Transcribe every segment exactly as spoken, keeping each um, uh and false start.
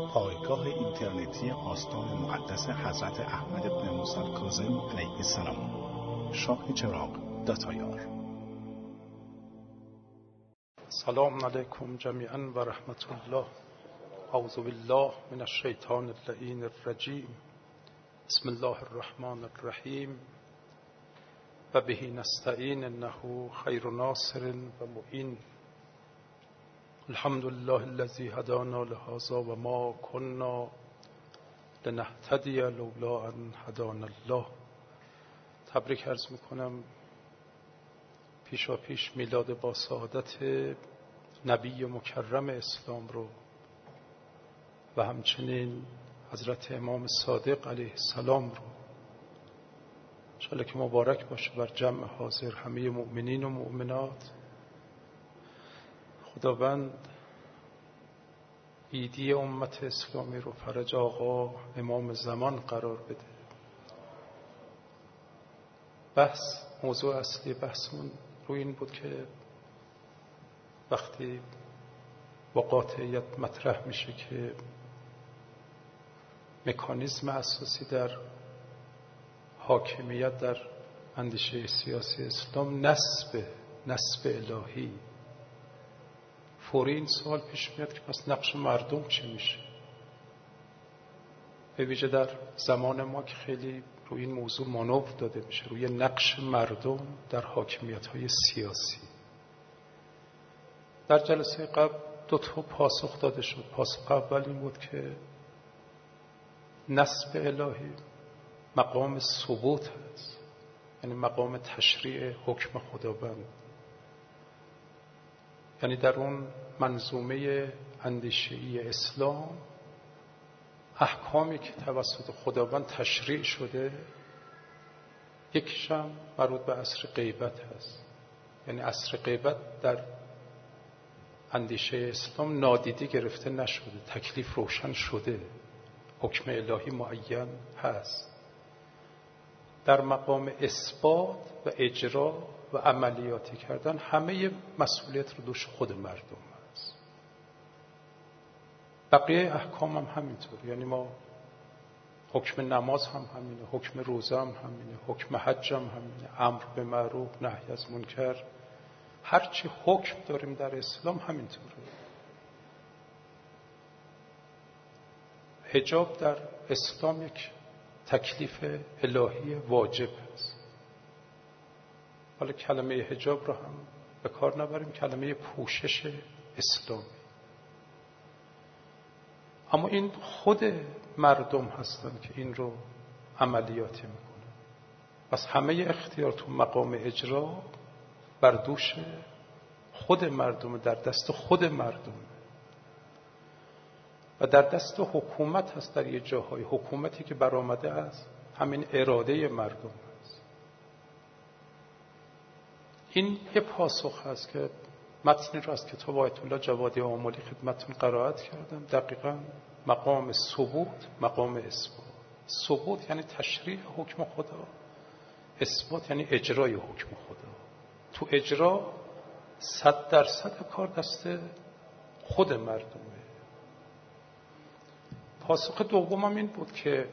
پایگاه اینترنتی آستان مقدس حضرت احمد بن موسی الکاظم علیه السلام، شاه چراغ داتایار. سلام علیکم جمیعا و رحمت الله. اعوذ بالله من الشیطان اللعین الرجیم. بسم الله الرحمن الرحیم. و به نستعین انه خیر ناصر و معین. الحمد لله الذی هدانا لهذا و ما كنا لنهتدی لولا ان هدانا الله. تبریک عرض میکنم پیشا پیش میلاد با سعادت نبی مکرم اسلام رو و همچنین حضرت امام صادق علیه السلام رو. انشاءالله که مبارک باشه بر جمع حاضر همه مؤمنین و مؤمنات. خداوند ایدی امت اسلامی رو فرج آقا امام زمان قرار بده. بحث موضوع اصلی بحثمون روی این بود که وقتی با قاطعیت مطرح میشه که مکانیزم اساسی در حاکمیت در اندیشه سیاسی اسلام نسب نسب الهی، فوری این سوال پیش میاد که پس نقش مردم چه میشه؟ به ویژه در زمان ما که خیلی روی این موضوع مانور داده میشه، روی نقش مردم در حاکمیت‌های سیاسی. در جلسه قبل دو تا پاسخ داده شد. پاسخ اول این بود که نسب الهی مقام ثبوت هست، یعنی مقام تشریع حکم خداوند، یعنی در اون منظومه اندیشه‌ای اسلام احکامی که توسط خداوند تشریع شده یکیشم مربوط به عصر غیبت هست. یعنی عصر غیبت در اندیشه اسلام نادیده گرفته نشده، تکلیف روشن شده، حکم الهی معین هست. در مقام اثبات و اجرا و عملیاتی کردن همه مسئولیت رو دوش خود مردم هست. بقیه احکام هم همینطور. یعنی ما حکم نماز هم همینه، حکم روزه هم همینه، حکم حج هم همینه، امر به معروف نهی از منکر، هرچی حکم داریم در اسلام همینطوره. حجاب در اسلام یک تکلیف الهی واجب است. حالا کلمه حجاب رو هم به کار نبریم، کلمه پوشش اسلامی. اما این خود مردم هستن که این رو عملیاتی میکنن. پس همه اختیار تو مقام اجرا بر دوش خود مردم، در دست خود مردم و در دست حکومت هست. در یه جاهای حکومتی که برآمده از همین اراده مردم هست. این یه پاسخ هست که متنی رو از کتاب آیت الله جوادی آملی خدمتتون قرائت کردم. دقیقاً مقام ثبوت، مقام اثبات. ثبوت یعنی تشریع حکم خدا، اثبات یعنی اجرای حکم خدا. تو اجرا صد درصد کار دست خود مردمه. پاسخ دومم این بود که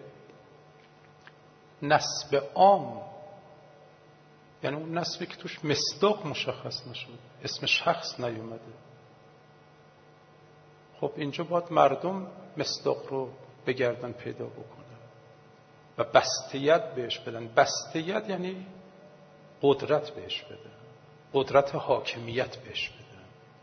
نسب عام، یعنی اون نسبی که توش مصداق مشخص نشد، اسم شخص نیومده. خب اینجا باید مردم مصداق رو بگردن پیدا بکنن و بستیت بهش بدن. بستیت یعنی قدرت بهش بدن، قدرت حاکمیت بهش بدن،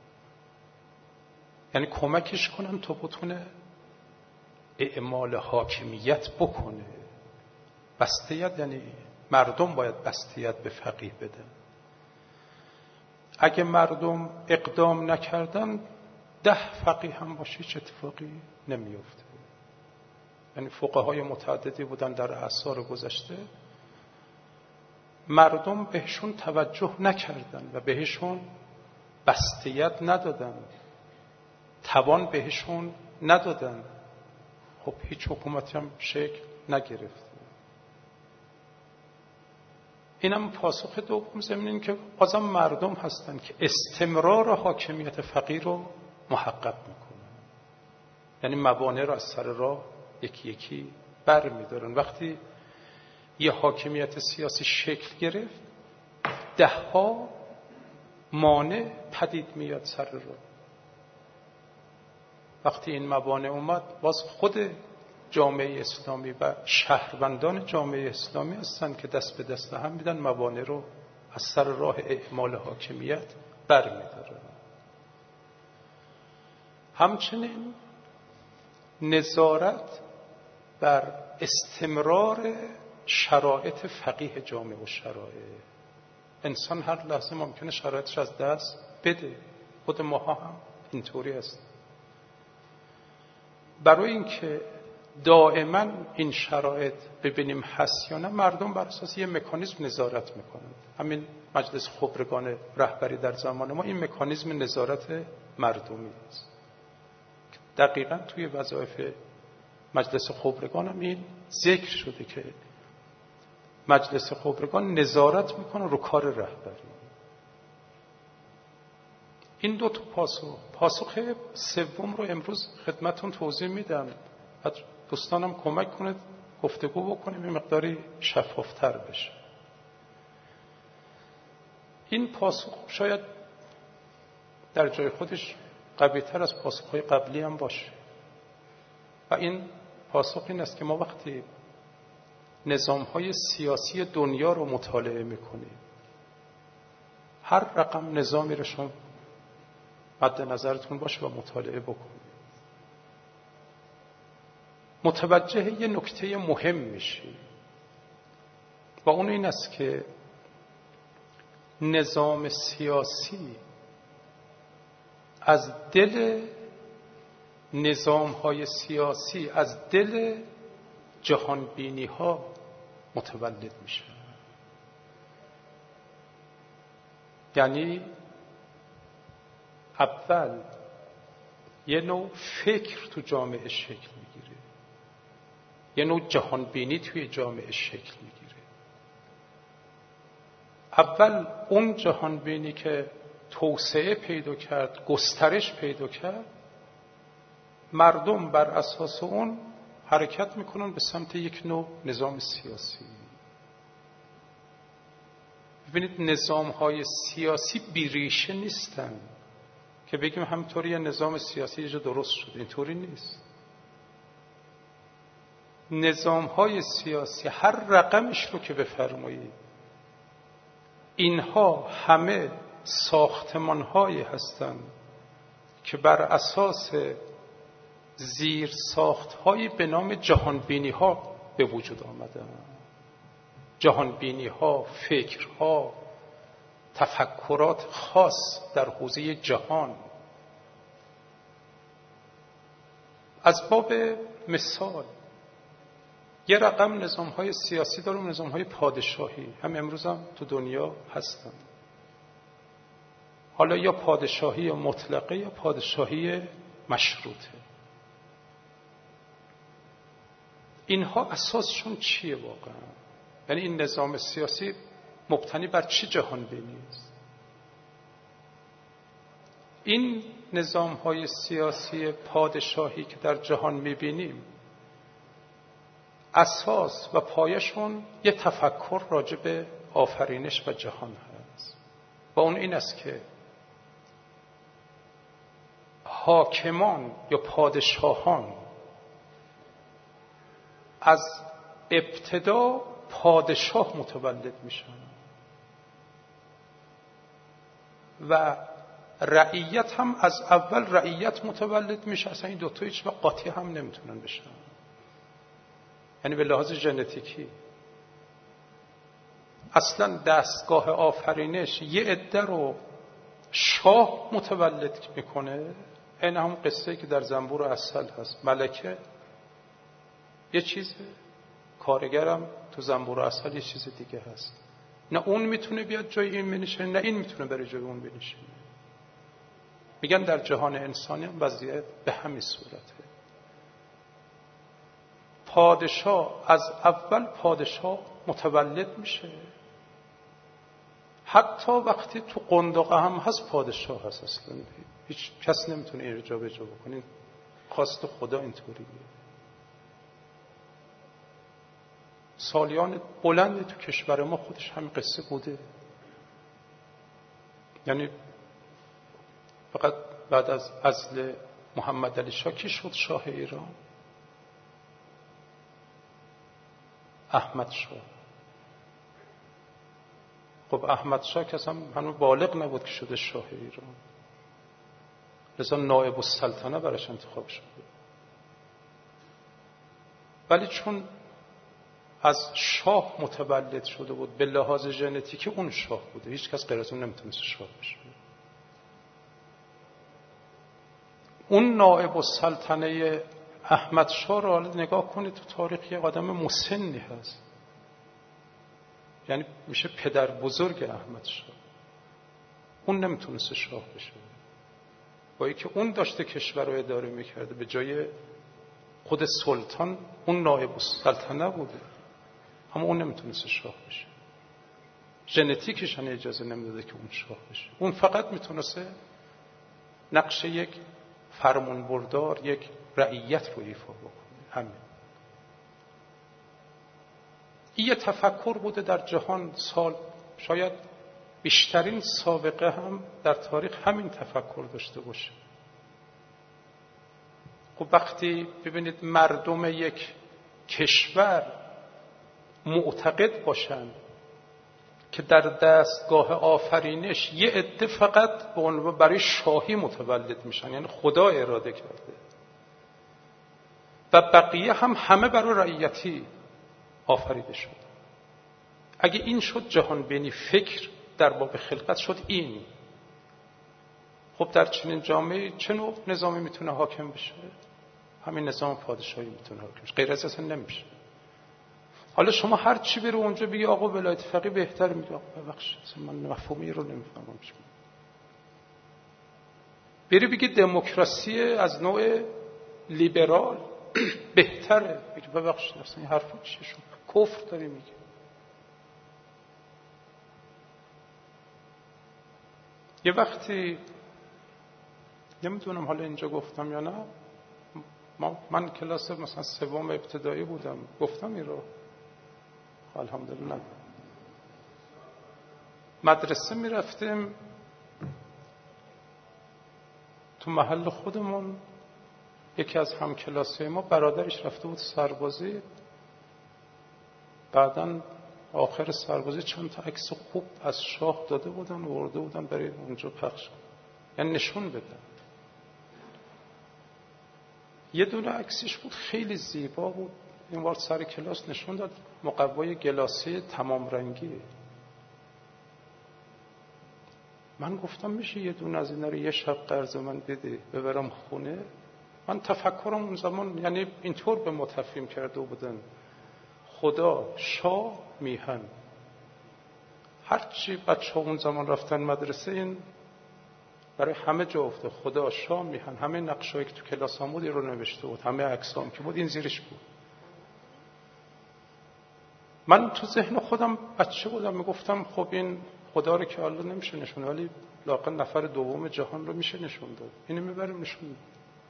یعنی کمکش کنن تا بتونه اعمال حاکمیت بکنه. بستیت یعنی مردم باید بستیت به فقیه بدن. اگه مردم اقدام نکردن، ده فقیه هم باشه هیچ اتفاقی نمیفته. یعنی فقهای متعددی بودن در اعصار گذشته، مردم بهشون توجه نکردن و بهشون بستیت ندادن، توان بهشون ندادن. خب هیچ حکومتی هم شکل نگرفته. اینم پاسخ دوم ضمن این که بازم مردم هستن که استمرار حاکمیت فقیه رو محقق میکنن. یعنی موانع را از سر راه یکی یکی بر می‌دارن. وقتی یه حاکمیت سیاسی شکل گرفت، ده ها مانع پدید میاد سر راه. وقتی این موانع اومد، باز خود جامعه اسلامی و شهروندان جامعه اسلامی هستند که دست به دست هم میدن موانع رو از سر راه اعمال حاکمیت برمی‌دارن. همچنین نظارت بر استمرار شرایط فقیه جامعه و شرایع انسان هر لحظه ممکنه شرایطش از دست بده. خود ماها هم اینطوری است. برای اینکه دائما این شرایط ببینیم هست یا نه، مردم بر اساس یه مکانیزم نظارت میکنند. همین مجلس خبرگان رهبری در زمان ما این مکانیزم نظارت مردمی است. دقیقاً توی وظایف مجلس خبرگان هم این ذکر شده که مجلس خبرگان نظارت میکنه رو کار رهبری. این دو تا پاسخ پاسخ سوم رو امروز خدمتون توضیح میدم. دوستانم کمک کنید گفتگو بکنیم یه مقداری شفافتر بشه. این پاسخ شاید در جای خودش قوی‌تر از پاسخ‌های قبلی هم باشه و این پاسخ این است که ما وقتی نظام‌های سیاسی دنیا رو مطالعه می‌کنیم، هر رقم نظامی رو شما مد نظرتون باشه و مطالعه بکنید، متوجه یه نکته مهم میشی و اون این است که نظام سیاسی از دل نظام‌های سیاسی، از دل جهانبینی‌ها متولد میشه. یعنی اول یه نوع فکر تو جامعه شکل میگیره، یه نوع جهانبینی توی جامعه شکل میگیره. اول اون جهانبینی که توسعه پیدا کرد، گسترش پیدا کرد، مردم بر اساس اون حرکت میکنن به سمت یک نوع نظام سیاسی. ببینید نظام‌های سیاسی بیریشه نیستن که بگیم همطوری یه نظام سیاسی یه جا درست شد. اینطوری نیست. نظام‌های سیاسی هر رقمش رو که بفرمایید، اینها همه ساختمان‌هایی هستند که بر اساس زیر ساخت‌هایی به نام جهانبینی‌ها به وجود آمدند. جهانبینی‌ها، فکرها، تفکرات خاص در حوزه جهان. از باب مثال یه رقم نظام‌های سیاسی داریم، نظام‌های پادشاهی، هم امروز هم تو دنیا هستن. حالا یا پادشاهی مطلقه یا پادشاهی مشروطه. اینها اساسشون چیه واقعا؟ یعنی این نظام سیاسی مبتنی بر چه جهانبینی است؟ این نظام‌های سیاسی پادشاهی که در جهان می‌بینیم، اساس و پایشون یه تفکر راجع به آفرینش و جهان هست و اون این است که حاکمان یا پادشاهان از ابتدا پادشاه متولد میشن و رعیت هم از اول رعیت متولد میشه. اصلا این دوتا هیچ وقت قاطی هم نمیتونن بشن. یعنی به لحاظ ژنتیکی اصلا دستگاه آفرینش یه عده رو شاه متولد میکنه. این هم قصه که در زنبور عسل هست. ملکه یه چیزه، کارگرم تو زنبور عسل یه چیز دیگه هست. نه اون میتونه بیاد جای این بنشینه، نه این میتونه بره جای اون بنشینه. میگن در جهان انسانی هم وضعیت به همین صورته. پادشاه از اول پادشاه متولد میشه، حتی وقتی تو قندقه هم هست پادشاه هست. اصلا هیچ کس نمیتونه این رو جا به جا بکنه. خواست خدا اینطوریه. سالیان بلندی تو کشور ما خودش همین قصه بوده. یعنی فقط بعد از عزل محمد علی شاه کی شد شاه ایران؟ احمد شاه. خب احمد شاه که اصلا هنوز بالغ نبود که شده شاه ایران، لذا نایب السلطنه براش انتخاب شده. ولی چون از شاه متولد شده بود به لحاظ ژنتیکی اون شاه بوده، هیچ کس غیر از اون نمیتونست شاه بشه. اون نایب السلطنه احمد شاه رو حالا نگاه کنید تو تاریخ، یه آدم مسنی هست، یعنی میشه پدر بزرگ احمد شاه. اون نمیتونست شاه بشه، با اینکه اون داشته کشور رو اداره میکرده، به جای خود سلطان اون نایب السلطنه بوده، اما اون نمیتونست شاه بشه. ژنتیکش هم اجازه نمیداده که اون شاه بشه. اون فقط میتونسته نقش یک فرمان بردار، یک رعیت رو ایفا بکنه. همین. این یه تفکر بوده در جهان. سال شاید بیشترین سابقه هم در تاریخ همین تفکر داشته باشه. خب وقتی ببینید مردم یک کشور معتقد باشن که در دستگاه آفرینش یه عده فقط برای شاهی متولد میشن، یعنی خدا اراده کرده، و بقیه هم همه برای رعیتی آفریده شد. اگه این شد جهان بینی فکر در باب خلقت شد این. خب در چنین جامعه چه نوع نظامی میتونه حاکم بشه؟ همین نظام پادشاهی میتونه حاکم بشه، غیر از اصلا نمیشه. حالا شما هر چی بری اونجا بگی آقا ولایت فقیه بهتر، میگه آقا ببخشید من مفهومی رو نمیفهمم. بری بگی دموکراسی از نوع لیبرال بهتره، میگه ببخشید اصلا این حرفا چیه، شما کفر داری میگه. یه وقتی نمیدونم حالا اینجا گفتم یا نه، من کلاس مثلا سوم ابتدایی بودم، گفتم این رو الحمدلله. مدرسه میرفتیم تو محل خودمون، یکی از همکلاسی‌های ما برادرش رفته بود سربازی، بعداً آخر سربازی چند تا عکس خوب از شاه داده بودن و ورده بودن برای اونجا پخش، یعنی نشون بدن. یه دونه عکسش بود خیلی زیبا بود، این بار سر کلاس نشون داد، مقوای گلاسی تمام رنگی. من گفتم میشه یه دونه از اینا رو یه شب قرض من بده ببرم خونه؟ من تفکرم اون زمان یعنی اینطور به ما تفهیم کرده بودن خدا، شاه، میهن. هرچی بچه ها اون زمان رفتن مدرسه این برای همه جا افته، خدا، شاه، میهن. همه نقشهایی که تو کلاس هم بود این رو نوشته بود، همه عکسام که بود این زیرش بود. من تو ذهن خودم بچه بودم میگفتم خب این خدا رو که الله نمیشه نشون، ولی لااقل نفر دوم جهان رو میشه نشون داد، اینو میبریم نشون داد.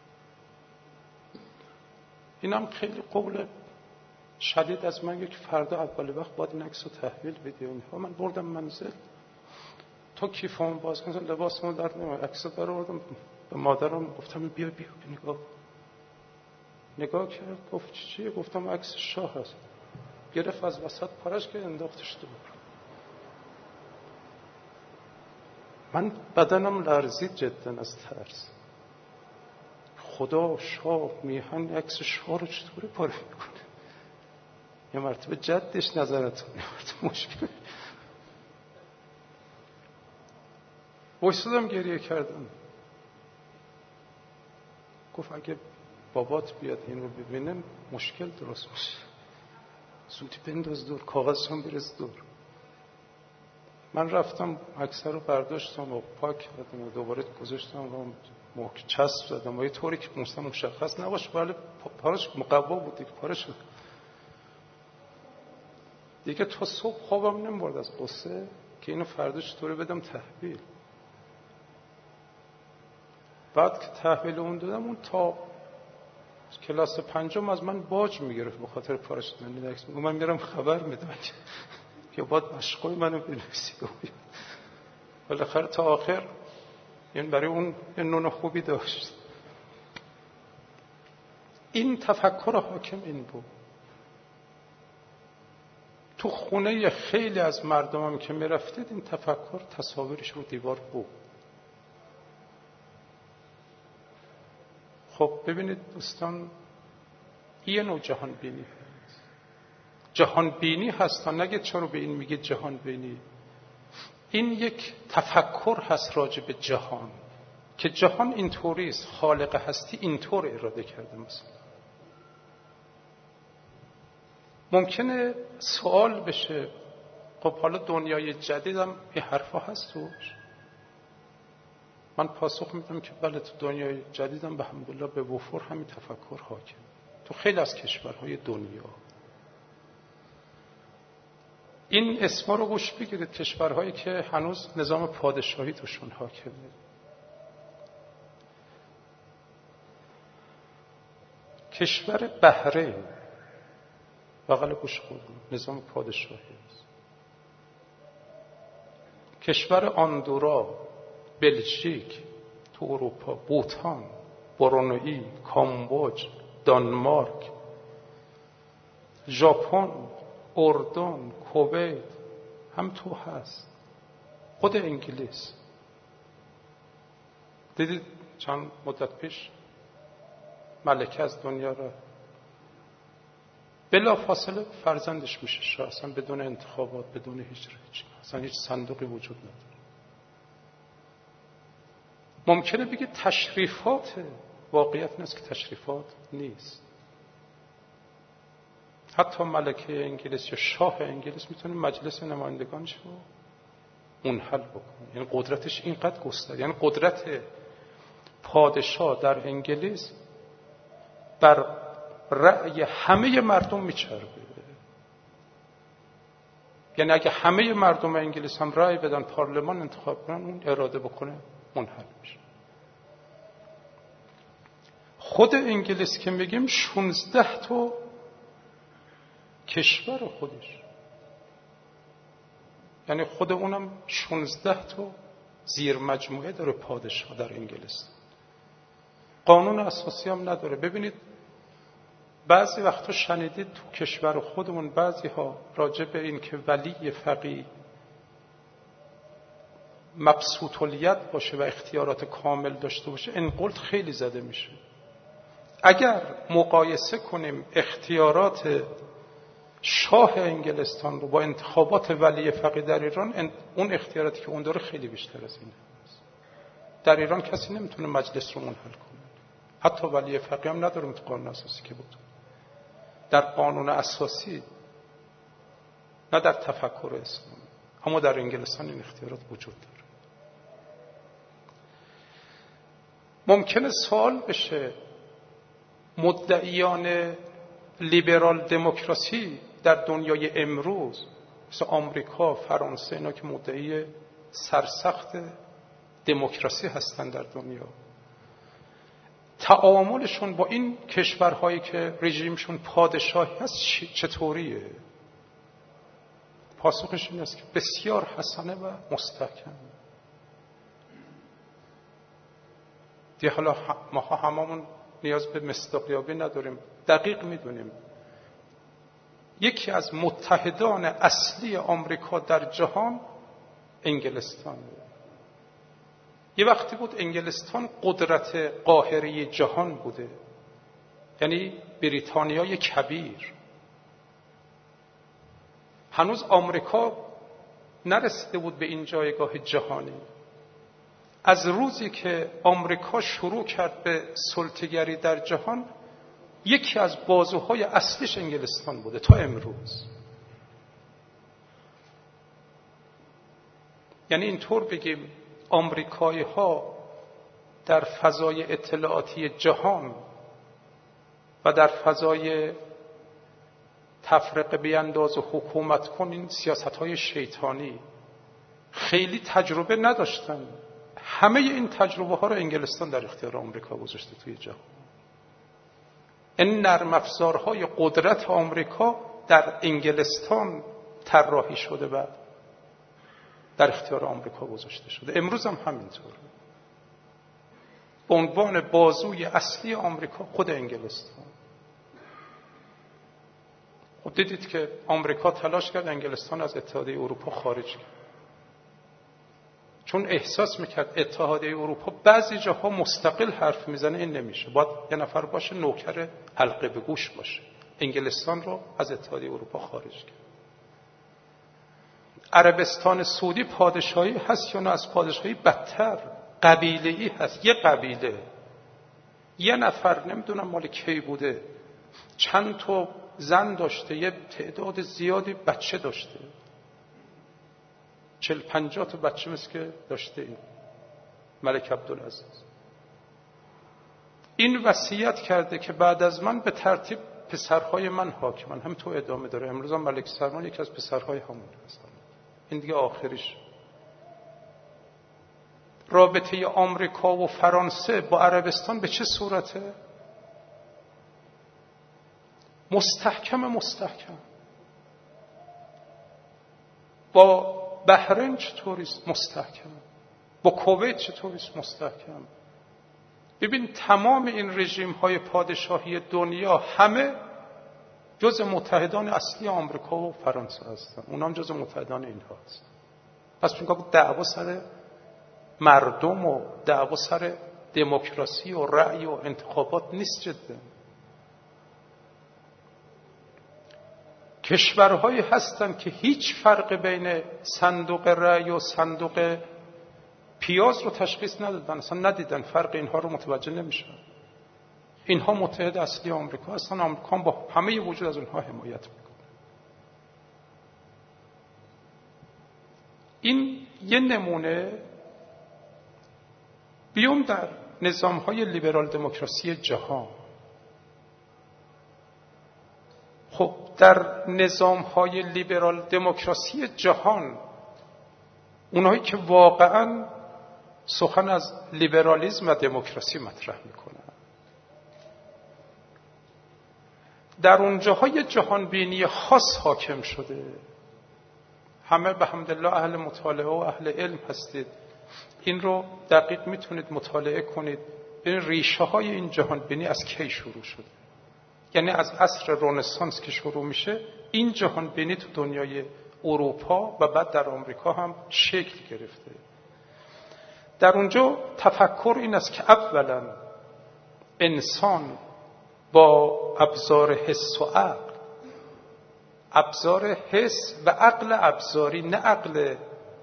اینم خیلی قول شدید از من یک فردا اول وقت باید این عکس رو تحویل بدی. من بردم منزل، تو کیفمو باز کردم، لباسمو در نمیاد، عکس رو برآوردم به مادرم گفتم بیا بیا نگاه. نگاه کرد گفت چیه؟ گفتم عکس شاه هست. گرفت از وسط پارش که انداختش دور. من بدنم لرزید جدا از ترس. خدا، شاه، میهن عکس شاه رو چطوری پاره میکنه؟ یه مرتبه جدش نظرتون، یه مرتبه مشکل. وایسادم گریه کردم. گفت اگه بابات بیاد این رو ببینه مشکل درست میشه، زودی بنداز دور، کاغذ هم بریز دور. من رفتم عکس رو برداشتم و پاک کردم و دوباره گذاشتم و محکم چسب زدم و یه طوری که مثلا مشخص نباشه، ولی پارش مقوا بود دیگه، پاره شد دیگه. تا صبح خوابم نمیبرد از قصه که اینو فردا چطوری بدم تحویل. بعد که تحویل اون دادم، اون تا کلاس پنجم از من باج میگرفت به خاطر پاراشوت لندنکس. من میرم خبر میدم که باید مشقای منو بنویسی. بالاخره تا آخر این برای اون یه نون خوبی داشت. این تفکر حاکم این بود. تو خونه خیلی از مردمم که میرفتید این تفکر تصاویرش رو دیوار بود. خب ببینید دوستان، یه نوع جهان بینی هست. جهان بینی هست، نگه چرا به این میگه جهان بینی. این یک تفکر هست راجع به جهان که جهان اینطوری است، خالق هستی اینطور اراده کرده. مثلا ممکنه سوال بشه خب حالا دنیای جدیدم یه حرفا هست توش؟ من پاسخ میدم که بله، تو دنیای جدیدم الحمدلله به وفور همین تفکر حاکم. تو خیلی از کشورهای دنیا این اسما رو گوش بگیرید، کشورهایی که هنوز نظام پادشاهی توشون حاکمه. کشور بحرین بغل گوش خودمون نظام پادشاهی است. کشور آندورا، بلژیک تو اروپا، بوتان، برونئی، کامبوج، دانمارک، ژاپن، اردن، کویت هم تو هست. خود انگلیس دیدید چند مدت پیش ملکه از دنیا را بلا فاصله فرزندش میشه شاه، اصلا بدون انتخابات، بدون هیچ هیچ اصلا هیچ صندوقی وجود نداره. ممکنه بگه تشریفات، واقعیت نیست که تشریفات نیست. حتی ملکه انگلیس یا شاه انگلیس میتونه مجلس نمایندگانش رو منحل بکنه. یعنی قدرتش اینقدر گسترده، یعنی قدرت پادشاه در انگلیس بر رأی همه مردم میچربه. یعنی اگه همه مردم انگلیس هم رأی بدن، پارلمان انتخاب کنن، اون اراده بکنه منحل میشه. خود انگلیس که میگیم شانزده تا کشور خودش، یعنی خود اونم شانزده تا زیر مجموعه داره پادشاه در انگلیس. قانون اساسی هم نداره. ببینید بعضی وقتا شنیدید تو کشور خودمون بعضی ها راجع به این که ولی فقیه مبسوط الید باشه و اختیارات کامل داشته باشه، انقلت خیلی زده میشه. اگر مقایسه کنیم اختیارات شاه انگلستان رو با انتخابات ولی فقیه در ایران، اون اختیاراتی که اون داره خیلی بیشتر از این هست. در ایران کسی نمیتونه مجلس رو منحل کنه، حتی ولی فقیه هم نداریم تو قانون اساسی که بود. در قانون اساسی نه در تفکر اسلامی، اما در انگلستان این اختیارات وجود داره. ممکنه سوال بشه مدعیان لیبرال دموکراسی در دنیای امروز مثل آمریکا، فرانسه، اینا که مدعی سرسخت دموکراسی هستن در دنیا، تعاملشون با این کشورهایی که رژیمشون پادشاهی هست چطوریه؟ پاسخش این است که بسیار حسنه و مستحکم. دیگه حالا ما هممون نیاز به مصداقیابی نداریم، دقیق میدونیم یکی از متحدان اصلی آمریکا در جهان انگلستان. یه وقتی بود انگلستان قدرت قاهره جهان بوده، یعنی بریتانیای کبیر. هنوز آمریکا نرسیده بود به این جایگاه جهانی. از روزی که آمریکا شروع کرد به سلطه‌گری در جهان، یکی از بازوهای اصلیش انگلستان بوده تا امروز. یعنی اینطور بگیم آمریکایی ها در فضای اطلاعاتی جهان و در فضای تفرقه بینداز و حکومت کن، این سیاست های شیطانی، خیلی تجربه نداشتن. همه این تجربه ها رو انگلستان در اختیار آمریکا گذاشته توی جهان. این نرم افزارهای قدرت آمریکا در انگلستان طراحی شده و در اختیار آمریکا گذاشته شده. امروز هم همینطوره. به عنوان بازوی اصلی آمریکا خود انگلستان. خب دیدید که آمریکا تلاش کرد انگلستان از اتحادیه اروپا خارج کرد، چون احساس میکرد اتحادیه اروپا بعضی جاها مستقل حرف میزنه، این نمیشه، باید یه نفر باشه نوکر حلقه به گوش باشه. انگلستان رو از اتحادیه اروپا خارج کرد. عربستان سعودی پادشاهی هست یا نه؟ از پادشاهی بدتر، قبیله‌ای هست. یه قبیله، یه نفر، نمیدونم مال کی بوده، چند تا زن داشته، یه تعداد زیادی بچه داشته، چل پنجاه تا بچه مثل که داشته این ملک عبدالعزیز. این وصیت کرده که بعد از من به ترتیب پسرهای من حاکمن. هم تو ادامه داره. امروز هم ملک سلمان یکی از پسرهای همون هست. این دیگه آخریش. رابطه آمریکا و فرانسه با عربستان به چه صورته؟ مستحکم مستحکم. با بحرین چطوریست؟ مستحکم. با کویت چطوریست؟ مستحکم. ببین تمام این رژیم های پادشاهی دنیا همه جز متحدان اصلی آمریکا و فرانسه هستن. اونا هم جز متحدان اینها هستن. پس چون که دعوا سر مردم و دعوا سر دموکراسی و رأی و انتخابات نیست جدا. کشورهایی هستن که هیچ فرق بین صندوق رأی و صندوق پیاز رو تشخیص ندادن، اصلا ندیدن، فرق اینها رو متوجه نمیشن. اینها متحد اصلی آمریکا هستن، آمریکا با همه وجود از اونها حمایت میکنه. این یه نمونه. بیام در نظام‌های لیبرال دموکراسی جهان. خب در نظام‌های لیبرال دموکراسی جهان، اونهایی که واقعاً سخن از لیبرالیسم و دموکراسی مطرح میکنن، در اونجاهای جهان بینی خاص حاکم شده. همه به حمدالله اهل مطالعه و اهل علم هستید، این رو دقیق میتونید مطالعه کنید. این ریشه های این جهان بینی از کی شروع شده؟ یعنی از عصر رنسانس که شروع میشه، این جهان بینی تو دنیای اروپا و بعد در آمریکا هم شکل گرفته. در اونجا تفکر این است که اولا انسان با ابزار حس و عقل، ابزار حس و عقل ابزاری، نه عقل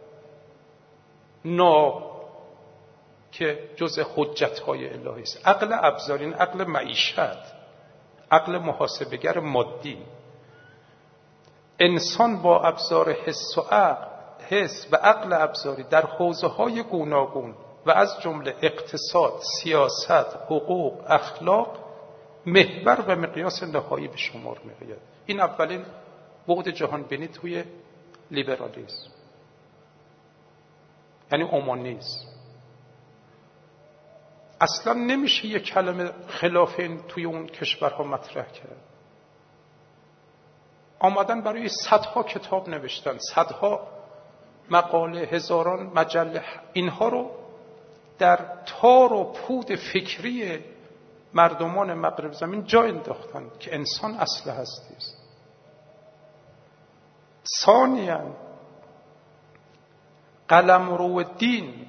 ناب که جزء حجت‌های الهی است، عقل ابزاری، این عقل معیشت، عقل محاسبه‌گر مادی. انسان با ابزار حس و عقل، حس و عقل ابزاری در حوزه‌های گوناگون و از جمله اقتصاد، سیاست، حقوق، اخلاق محور و مقیاس نهایی به شمار می‌آید. این اولین بعد جهان بینی توی لیبرالیسم، یعنی اومانیسم. اصلا نمیشه یک کلمه خلاف این توی اون کشورها مطرح کرد. آمدن برای صدها کتاب نوشتن، صدها مقاله، هزاران مجله، اینها رو در تار و پود فکری مردمان مغرب زمین جا انداختن که انسان اصل هستی است. ثانیاً قلمرو دین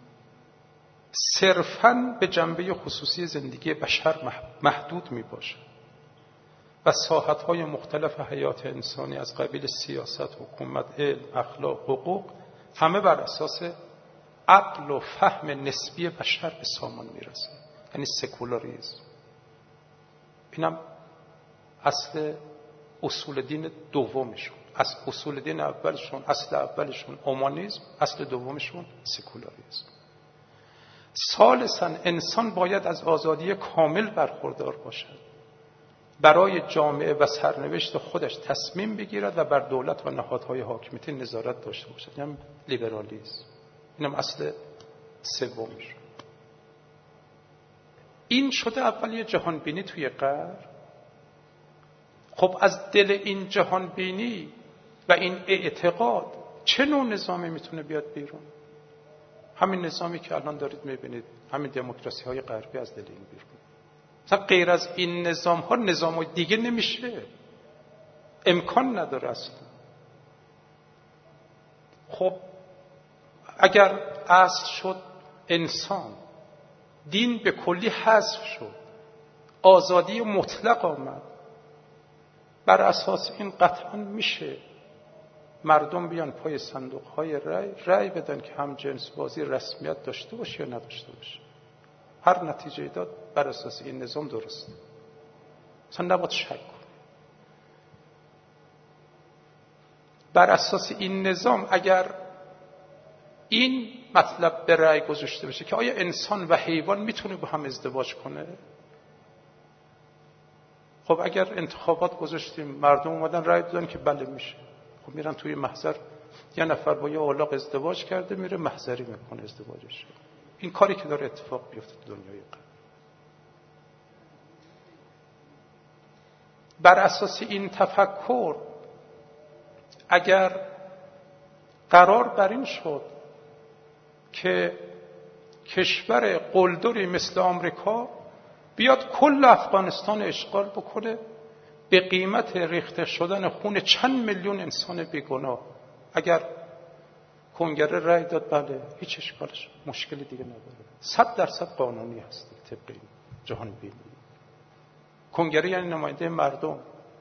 صرفاً به جنبه خصوصی زندگی بشر محدود می باشد و ساحت‌های مختلف حیات انسانی از قبیل سیاست، حکومت، علم، اخلاق، حقوق همه بر اساس عقل و فهم نسبی بشر به سامان میرسه، یعنی سکولاریسم. اینم اصل اصول دین دومشون. از اصول دین اولشون، اصل اولشون اومانیسم، اصل دومشون سکولاریسم. ثالثاً انسان باید از آزادی کامل برخوردار باشد، برای جامعه و سرنوشت خودش تصمیم بگیرد و بر دولت و نهادهای حاکمیتی نظارت داشته باشد. یعنی لیبرالیسم. اینم اصل سومش. این شده اولی جهان بینی توی غرب. خب از دل این جهان بینی و این اعتقاد چه نوع نظامی میتونه بیاد بیرون؟ همین نظامی که الان دارید میبینید، همین دموکراسی های غربی از دل این بیرون. مثلا غیر از این نظام ها نظام دیگه نمیشه، امکان نداره اصلا. خب اگر اصل شد انسان، دین به کلی حذف شد، آزادی مطلق آمد، بر اساس این قطعا میشه مردم بیان پای صندوق های رای رای بدن که هم جنس بازی رسمیت داشته باشه یا نداشته باشه. هر نتیجه داد بر اساس این نظام درسته، اصلا نباید شک کنه. بر اساس این نظام اگر این مطلب به رای گذاشته بشه که آیا انسان و حیوان میتونه با هم ازدواج کنه، خب اگر انتخابات گذاشتیم مردم اومدن رای دادن که بله میشه، خب میرن توی محضر یه نفر با یه اولاغ ازدواج کرده میره محضری میکنه ازدواجش. این کاری که داره اتفاق بیفته تو دنیای غرب. بر اساس این تفکر اگر قرار بر این شد که کشور قلدری مثل آمریکا بیاد کل افغانستان اشغال بکنه به قیمت ریخته شدن خون چند میلیون انسان بیگناه، اگر کنگره رای داد بله هیچ اشکالش مشکلی دیگه نداره، صد درصد قانونی هست طبق این جهان بینی. کنگره یعنی نماینده مردم،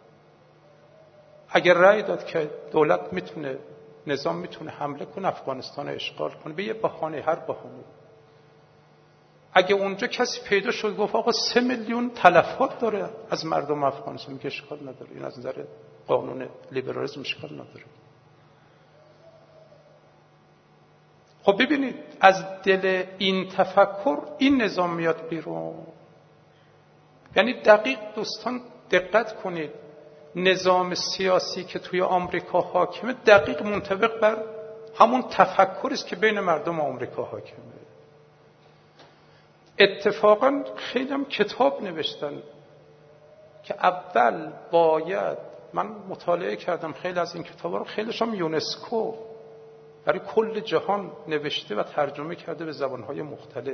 اگر رای داد که دولت میتونه، نظام میتونه حمله کنه افغانستان اشغال کنه به یه بهانه، هر بهانه، اگه اونجا کسی پیدا شد گفت آقا سه میلیون تلفات داره از مردم افغانستان، میگه اشکال نداره، این از نظر قانون لیبرالیسم اشکال نداره. خب ببینید از دل این تفکر این نظام میاد بیرون. یعنی دقیق دوستان دقت کنید، نظام سیاسی که توی آمریکا حاکمه دقیق منطبق بر همون تفکری است که بین مردم آمریکا حاکمه. اتفاقا خیلی هم کتاب نوشتن که اول باید، من مطالعه کردم خیلی از این کتابا رو، خیلیش هم یونسکو برای کل جهان نوشته و ترجمه کرده به زبانهای مختلف.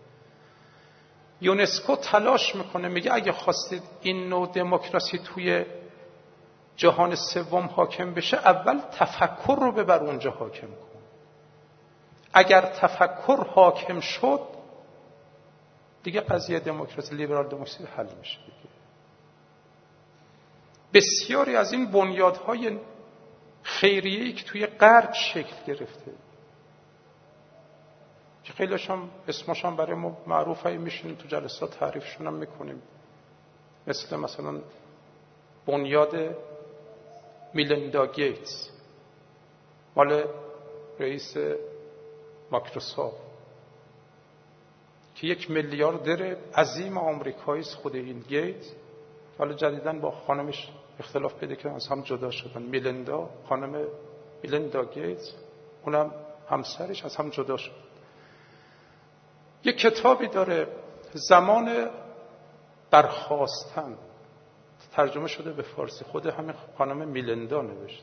یونسکو تلاش میکنه، میگه اگه خواستید این نوع دموکراسی توی جهان سوم حاکم بشه اول تفکر رو ببر اونجا حاکم کن. اگر تفکر حاکم شد دیگه قضیه دموکراسی، لیبرال دموکراسی حل میشه دیگه. بسیاری از این بنیادهای خیریه‌ای که توی غرب شکل گرفته که خیلیش هم اسمش هم برای ما معروفه، میشینیم تو جلسات تعریفشون هم میکنیم، مثل مثلا بنیاد میلیندا گیتس مال رئیس مایکروسافت که یک میلیاردر عظیم آمریکایی است. خود این گیتس حالا جدیداً با خانمش اختلاف پیدا کردن، از هم جدا شدن. میلیندا، خانم میلیندا گیتس، اونم همسرش از هم جدا شد. یک کتابی داره زمان برخاستن، ترجمه شده به فارسی، خود همین خانم میلیندا نوشته.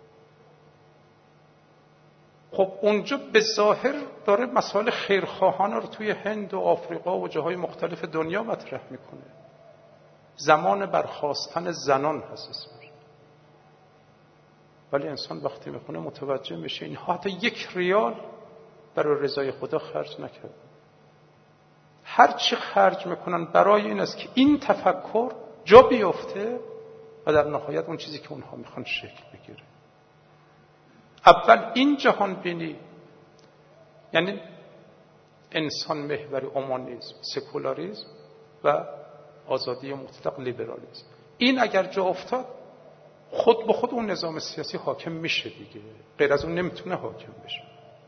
خب اونجا به ظاهر داره مسائل خیرخواهانه رو توی هند و آفریقا و جاهای مختلف دنیا مطرح میکنه. زمان برخاستن زنان هست اسمش. ولی انسان وقتی میخونه متوجه میشه اینها حتی یک ریال برای رضای خدا خرج نکرد. هر چی خرج میکنن برای این است که این تفکر جا بیفته و در نهایت اون چیزی که اونها میخوان شکل بگیره. اول این جهان بینی، یعنی انسان محوری اومانیسم، سکولاریسم و آزادی مطلق لیبرالیسم، این اگر جا افتاد خود به خود اون نظام سیاسی حاکم میشه دیگه، غیر از اون نمیتونه حاکم بشه.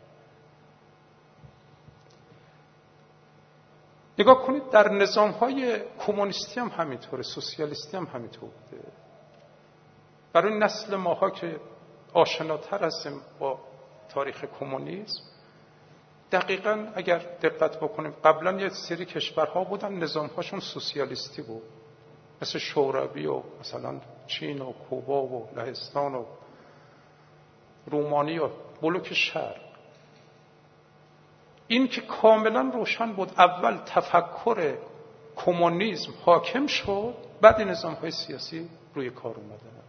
نگاه کنید در نظام‌های کمونیستی هم همینطوره، سوسیالیستی هم همینطور بوده. برای نسل ماها که آشناتر هستیم با تاریخ کمونیسم، دقیقاً اگر دقت بکنیم قبلا یه سری کشورها بودن نظام‌هاشون سوسیالیستی بود، مثل شوروی و مثلا چین و کوبا و لهستان و رومانی و بلوک شرق. این که کاملا روشن بود اول تفکر کمونیسم حاکم شد، بعد نظام‌های سیاسی روی کار اومدن.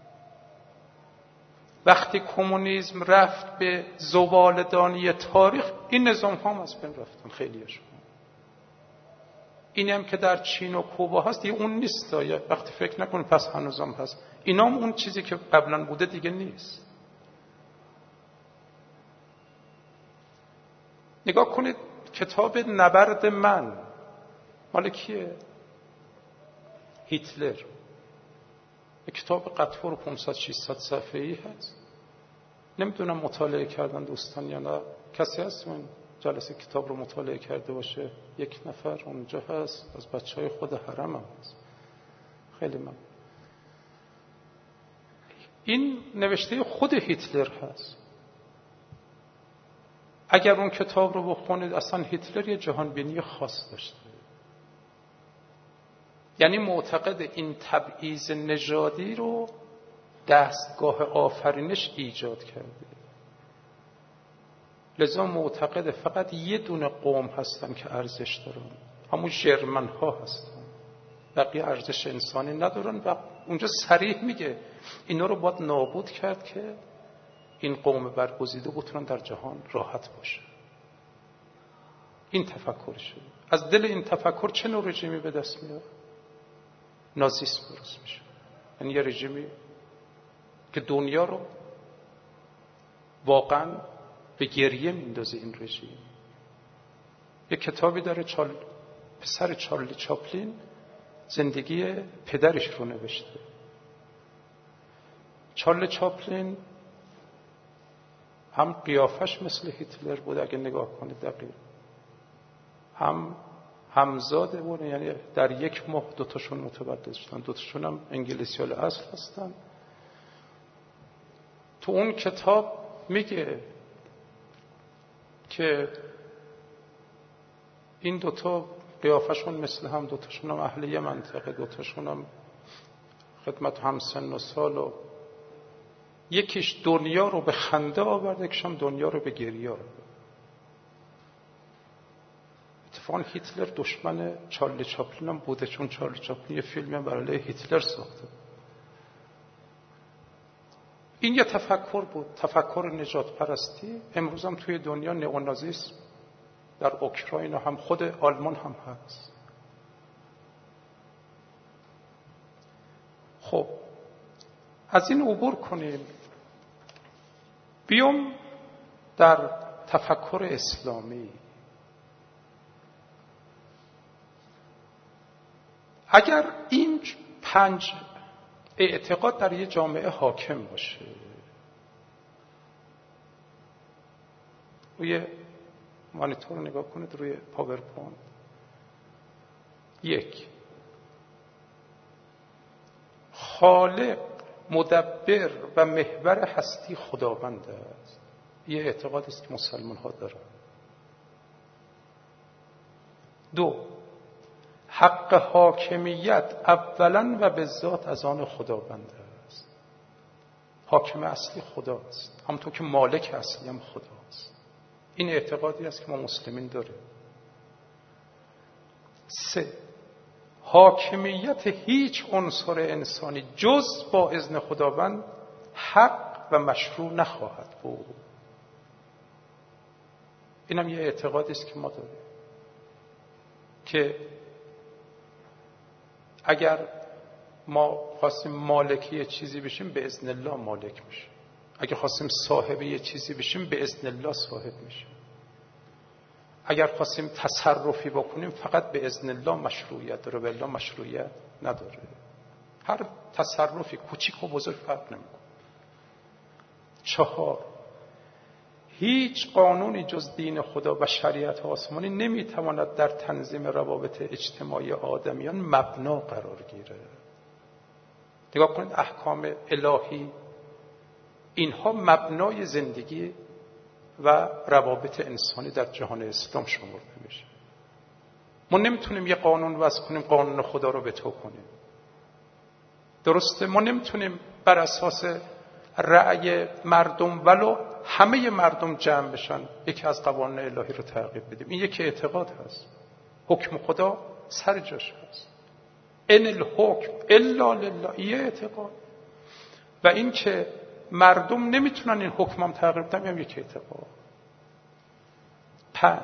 وقتی کمونیسم رفت به زباله‌دانی تاریخ، این نظام‌ها هم از بین رفتن خیلیشون. اینی هم که در چین و کوبا هست دیگه اون نیست. وقتی فکر نکنید پس هنوزم هست، اینا هم اون چیزی که قبلا بوده دیگه نیست. نگاه کنید کتاب نبرد من مال کیه؟ هیتلر. یک کتاب قطور پانصد ششصد صفحه‌ای هست. نمیدونم مطالعه کردن دوستان یا نه. کسی هست من جلسه کتاب رو مطالعه کرده باشه؟ یک نفر اونجا هست از بچهای خود حرم هم هست. خیلی من این نوشته خود هیتلر هست. اگر اون کتاب رو بخونید اصلا هیتلر یه جهانبینی خاص داشته، یعنی معتقد این تبعیض نژادی رو دستگاه آفرینش ایجاد کرده. لذا معتقد فقط یه دونه قوم هستن که ارزش دارن، همون ژرمن ها هستن، بقیه ارزش انسانی ندارن. و اونجا صریح میگه اینا رو باید نابود کرد که این قوم برگزیده بتونن در جهان راحت باشه. این تفکرشه. از دل این تفکر چه نوع رژیمی به دست میاد؟ نازیسم درست میشه. یعنی یه رژیمی که دنیا رو واقعا به گریه میندازه. این رژیم یه کتابی داره، چال... پسر چارلی چاپلین زندگی پدرش رو نوشته. چارلی چاپلین هم قیافش مثل هیتلر بود اگه نگاه کنید دقیق، هم همزاده بود، یعنی در یک ماه دوتاشون متولد شدن. دوتاشون هم انگلیسی الاصل هستن. تو اون کتاب میگه که این دوتا قیافشون مثل هم، دوتاشون هم اهل یه منطقه، دوتاشون هم خدمت هم سن و سال و یکیش دنیا رو به خنده آورده، یکیش هم دنیا رو به گریه آورده. اتفاقا هیتلر دشمن چارلی چاپلین هم بوده، چون چارلی چاپلین یه فیلمی هم برای هیتلر ساخته. این یه تفکر بود، تفکر نجات پرستی. امروز هم توی دنیا نئونازیسم در اوکراین هم خود آلمان هم هست. خب از این عبور کنیم، بیام در تفکر اسلامی. اگر این پنج اعتقاد در یه جامعه حاکم باشه، روی مانیتور رو نگاه کنید، روی پاورپوینت. یک، خالق، مدبر و محور هستی خداوند است. یه اعتقادی است که مسلمان ها دارن. دو، حق حاکمیت اولا و به ذات از آن خداوند است. حاکم اصلی خداست، همونطور که مالک اصلی هم خداست. این اعتقادی است که ما مسلمین داریم. سه، حاکمیت هیچ عنصر انسانی جز با اذن خداوند حق و مشروع نخواهد بود. اینم یه اعتقادی است که ما داریم که اگر ما خواستیم مالکی یه چیزی بشیم به اذن الله مالک میشیم، اگر خواستیم صاحب یه چیزی بشیم به اذن الله صاحب میشیم، اگر خواستیم تصرفی بکنیم فقط به اذن الله مشروعیت داره، به الله مشروعیت نداره. هر تصرفی کوچیک و بزرگ فرق نمیکنه. چهار، هیچ قانونی جز دین خدا و شریعت آسمانی نمیتواند در تنظیم روابط اجتماعی آدمیان مبنا قرار گیره. نگاه کنید احکام الهی، اینها مبنای زندگی و روابط انسانی در جهان اسلام شمرده میشه. ما نمیتونیم یه قانون وضع کنیم قانون خدا رو به تو کنیم. درسته ما نمیتونیم بر اساس رأی مردم ولو همه مردم جمع بشن یکی از قوانین الهی رو تغییر بدیم. این یکی اعتقاد هست. حکم خدا سر جاش هست. ان الحکم الا لله، یه اعتقاد. و این که مردم نمیتونن این حکم هم تغییر بدن هم یک اعتقاد. پنج،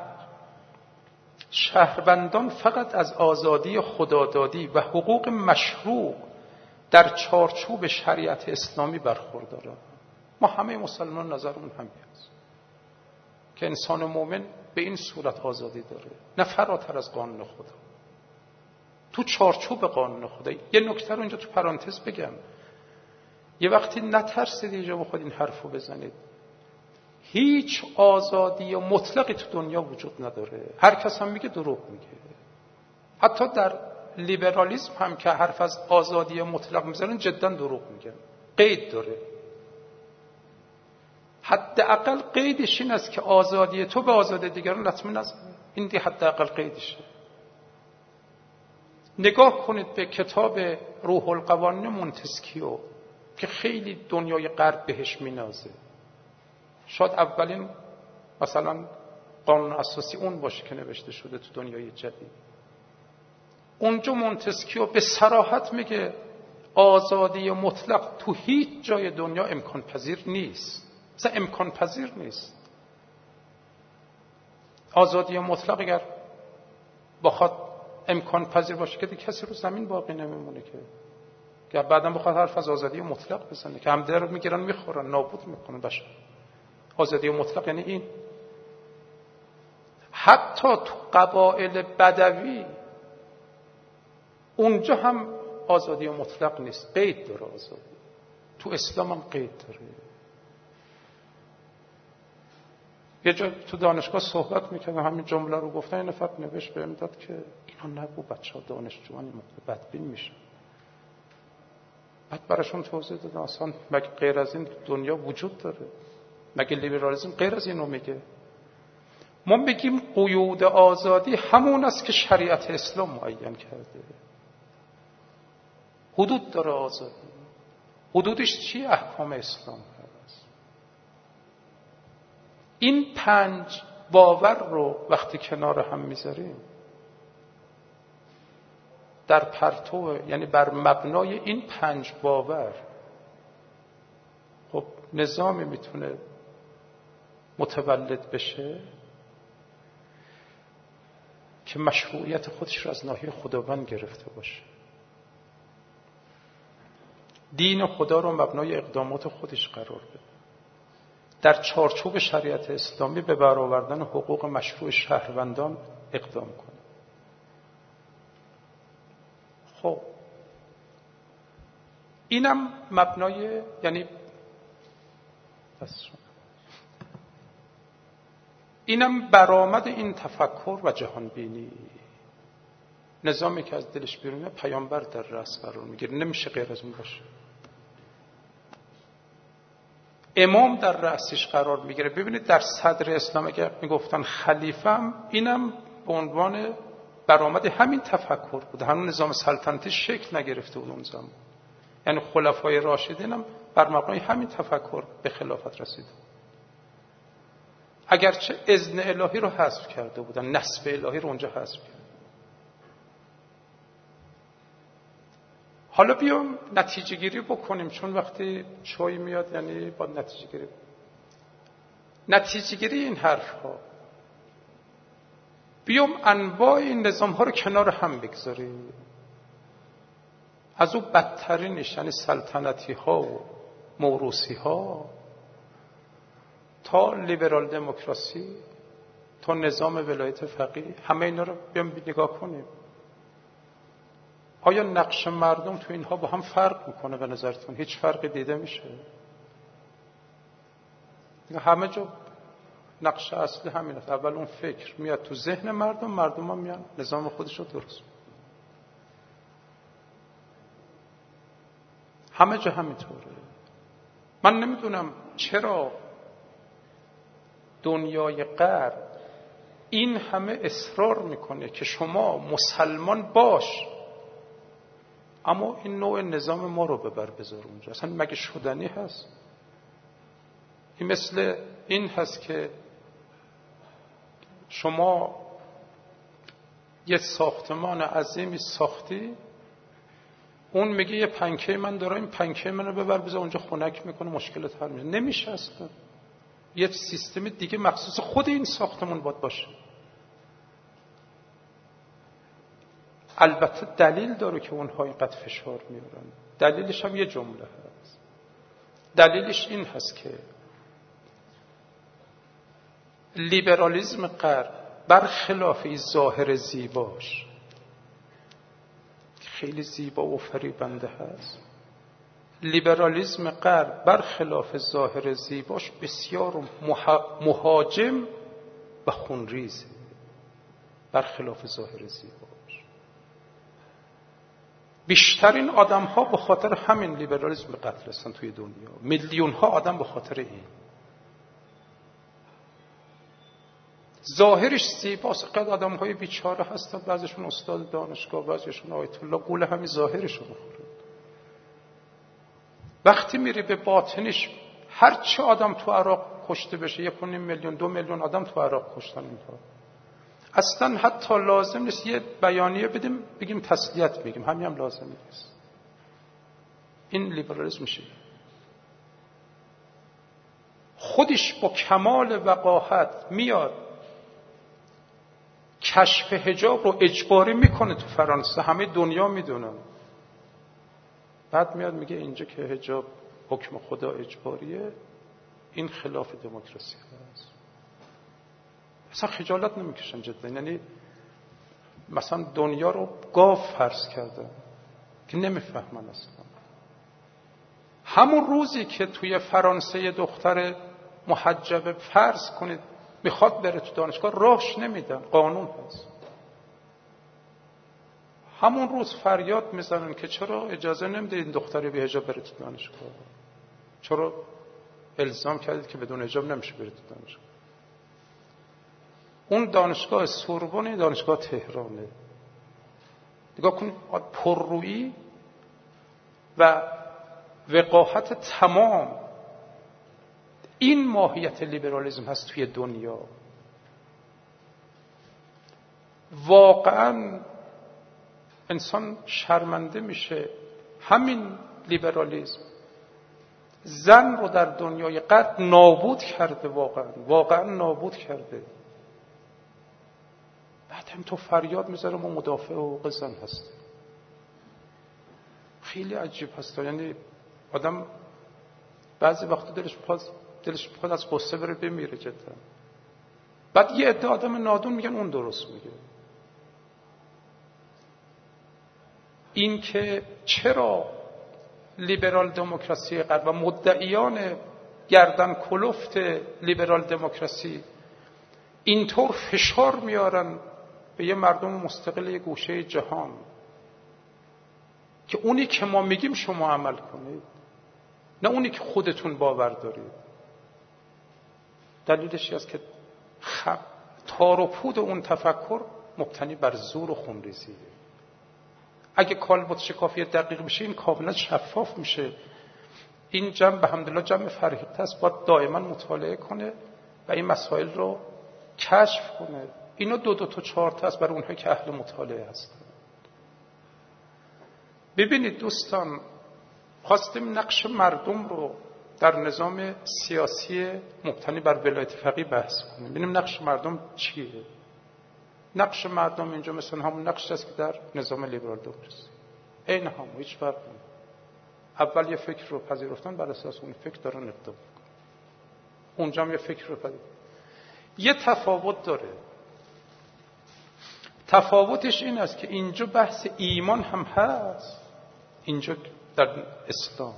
شهروندان فقط از آزادی خدادادی و حقوق مشروع در چارچوب شریعت اسلامی برخوردارند. ما همه مسلمان نظرمون همین است که انسان مومن به این صورت آزادی داره، نه فراتر از قانون خدا، تو چارچوب قانون خدا. یه نکته رو اینجا تو پرانتز بگم، یه وقتی نترسید اینجا بخواد این حرفو بزنید. هیچ آزادی مطلقی تو دنیا وجود نداره. هر کس هم میگه دروغ میگه. حتی در لیبرالیسم هم که حرف از آزادی مطلق میزنن جدا دروغ میگن. قید داره. حداقل قیدش این است که آزادی تو به آزادی دیگران لطمه نزنه. این دی حداقل قیدشه. نگاه کنید به کتاب روح القوانین مونتسکیو که خیلی دنیای غرب بهش مینازه. شاید اولین مثلا قانون اساسی اون باشه که نوشته شده تو دنیای جدید. اونجا مونتسکیو به صراحت میگه آزادی مطلق تو هیچ جای دنیا امکان پذیر نیست. مثلا امکان پذیر نیست. آزادی مطلق اگر بخواد امکان پذیر باشه که کسی رو زمین باقی نمیمونه که که بعداً بخواد حرف از آزادی مطلق بزنه که همدیگه رو میگیرن میخورن نابود میکنن بشه. آزادی مطلق یعنی این. حتی تو قبایل بدوی اونجا هم آزادی مطلق نیست، قید داره آزادی. تو اسلام هم قید داره. یه جا تو دانشگاه صحبت میکردم همین جمله رو گفتن، این نفر نوشت بهم داد که اینا نگو بچه‌ها دانشجویان موقع بدبین میشن. بعد براشون توضیح دادم اصلا مگه غیر از این دنیا وجود داره؟ مگه لیبرالیسم غیر از اینو میگه؟ ما بگیم قیود آزادی همون است که شریعت اسلام معین کرده. حدود داره آزادی. حدودش چی؟ احکام اسلام هست. این پنج باور رو وقتی کنار هم میذاریم در پرتو، یعنی بر مبنای این پنج باور، خب نظامی میتونه متولد بشه که مشروعیت خودش رو از ناحیه خداوند گرفته باشه. دین خدا رو مبنای اقدامات خودش قرار بده. در چارچوب شریعت اسلامی به برآوردن حقوق مشروع شهروندان اقدام کنه. خب اینم مبنای، یعنی اینم برآمد این تفکر و جهان بینی. نظامی که از دلش بیرونه پیامبر در رأس قرار میگیره، نمیشه غیر از اون باشه. امام در رأسش قرار میگیره. ببینید در صدر اسلام اگه میگفتن خلیفم، اینم به عنوان برآمد همین تفکر بود. همون نظام سلطنتی شکل نگرفته بود اون زمان. یعنی خلفای راشدین هم بر مبنای همین تفکر به خلافت رسیده. اگرچه اذن الهی رو حذف کرده بودن، نصب الهی رو اونجا حذف کرده. حالا بیام نتیجه گیری بکنیم، چون وقتی چای میاد یعنی با نتیجه گیری. نتیجه گیری این حرف ها، بیام انواع این نظام ها رو کنار هم بگذاریم. از اون بدترینش یعنی سلطنتی ها و موروثی ها تا لیبرال دموکراسی تا نظام ولایت فقیه، همه اینا رو بیام نگاه کنیم. آیا نقش مردم تو اینها با هم فرق میکنه به نظرتون؟ هیچ فرقی دیده میشه؟ همه جا نقش اصلی همین است. اول اون فکر میاد تو ذهن مردم، مردم هم میان نظام خودش رو درست. همه جا همینطوره. من نمیدونم چرا دنیای غرب این همه اصرار میکنه که شما مسلمان باش، اما این نوع نظام ما رو ببر بذار اونجا. اصلا مگه شدنی هست؟ این مثل این هست که شما یه ساختمان عظیمی ساختی، اون میگه یه پنکه من دارم، این پنکه منو ببر بذار اونجا خنک میکنه، مشکلت حل میشه. نمیشه اصلا. یه سیستم دیگه مخصوص خود این ساختمان باید باشه. البته دلیل داره که اونها اینقدر فشار میارن. دلیلش هم یه جمله هست. دلیلش این هست که لیبرالیسم غرب برخلاف این ظاهر زیباش خیلی زیبا و فریبنده هست، لیبرالیسم غرب برخلاف ظاهر زیباش بسیار مهاجم و خونریزه. برخلاف ظاهر زیباش بیشترین آدم ها به خاطر همین لیبرالیسم به قتل هستن توی دنیا. میلیون ها آدم به خاطر این. ظاهرش زیباست، قد آدم های بیچاره هستن، بعضیشون استاد دانشگاه، بعضیشون آیت الله، گول همین ظاهرشو بخوره. وقتی میری به باطنش، هر چه آدم تو عراق کشته بشه، یک و نیم میلیون دو میلیون آدم تو عراق کشتن اینها، اصلا حتی لازم نیست یه بیانیه بدیم بگیم تسلیت بگیم، همین هم لازم نیست. این لیبرالیسم میشه. خودش با کمال وقاحت میاد کشف حجاب رو اجباری میکنه تو فرانسه، همه دنیا میدونن. بعد میاد میگه اینجا که حجاب حکم خدا اجباریه، این خلاف دموکراسی هست. اصلا خجالت نمیکشن جدا. یعنی مثلا دنیا رو گاو فرض کردن که نمیفهمن اصلا. همون روزی که توی فرانسه دختر محجبه فرض کنید میخواد بره تو دانشگاه، راهش نمیدن، قانون هست. همون روز فریاد میزنن که چرا اجازه نمیدید این دختری بی حجاب بره تو دانشگاه؟ چرا الزام کردید که بدون حجاب نمیشه بره تو دانشگاه؟ اون دانشگاه سوربن، دانشگاه تهرانه. نگاه کنید، پررویی و وقاحت تمام. این ماهیت لیبرالیسم هست توی دنیا. واقعا انسان شرمنده میشه. همین لیبرالیسم زن رو در دنیای غرب نابود کرده، واقعا واقعا نابود کرده. بعد هم تو فریاد میذاره ما مدافع حقوق زن هستیم. خیلی عجیب هست. یعنی آدم بعضی وقتا دلش میخواد دلش میخواد از قصه بره بمیره جدا. بعد یه عده آدم نادون میگن اون درست میگه. این که چرا لیبرال دموکراسی غرب و مدعیان گردن کلفت لیبرال دموکراسی اینطور فشار میارن به یه مردم مستقل یه گوشه جهان که اونی که ما میگیم شما عمل کنید، نه اونی که خودتون باور دارید. دلیلش است که خب تار و پود اون تفکر مبتنی بر زور و خونریزیه. اگه کالبد شکافی دقیق بشه این کاملا شفاف میشه. این جمع به حمدالله جمع فرهیخته است، باید دائما مطالعه کنه و این مسائل رو کشف کنه. اینا دو دو تا چهار تا است برای اونهایی که اهل مطالعه هستن. ببینید دوستان، خواستیم نقش مردم رو در نظام سیاسی مبتنی بر ولایت فقیه بحث کنیم. ببینیم نقش مردم چیه. نقش مردم اینجا مثلا همون نقش است که در نظام لیبرال دموکراسی. این هم هیچ فرق نمیکنه. اول یه فکر رو پذیرفتن، بر اساس اون فکر دارن اقدام میکنن. اونجا هم یه فکر رو پذیرفتن. یه تفاوت داره. تفاوتش این است که اینجا بحث ایمان هم هست، اینجا در اسلام.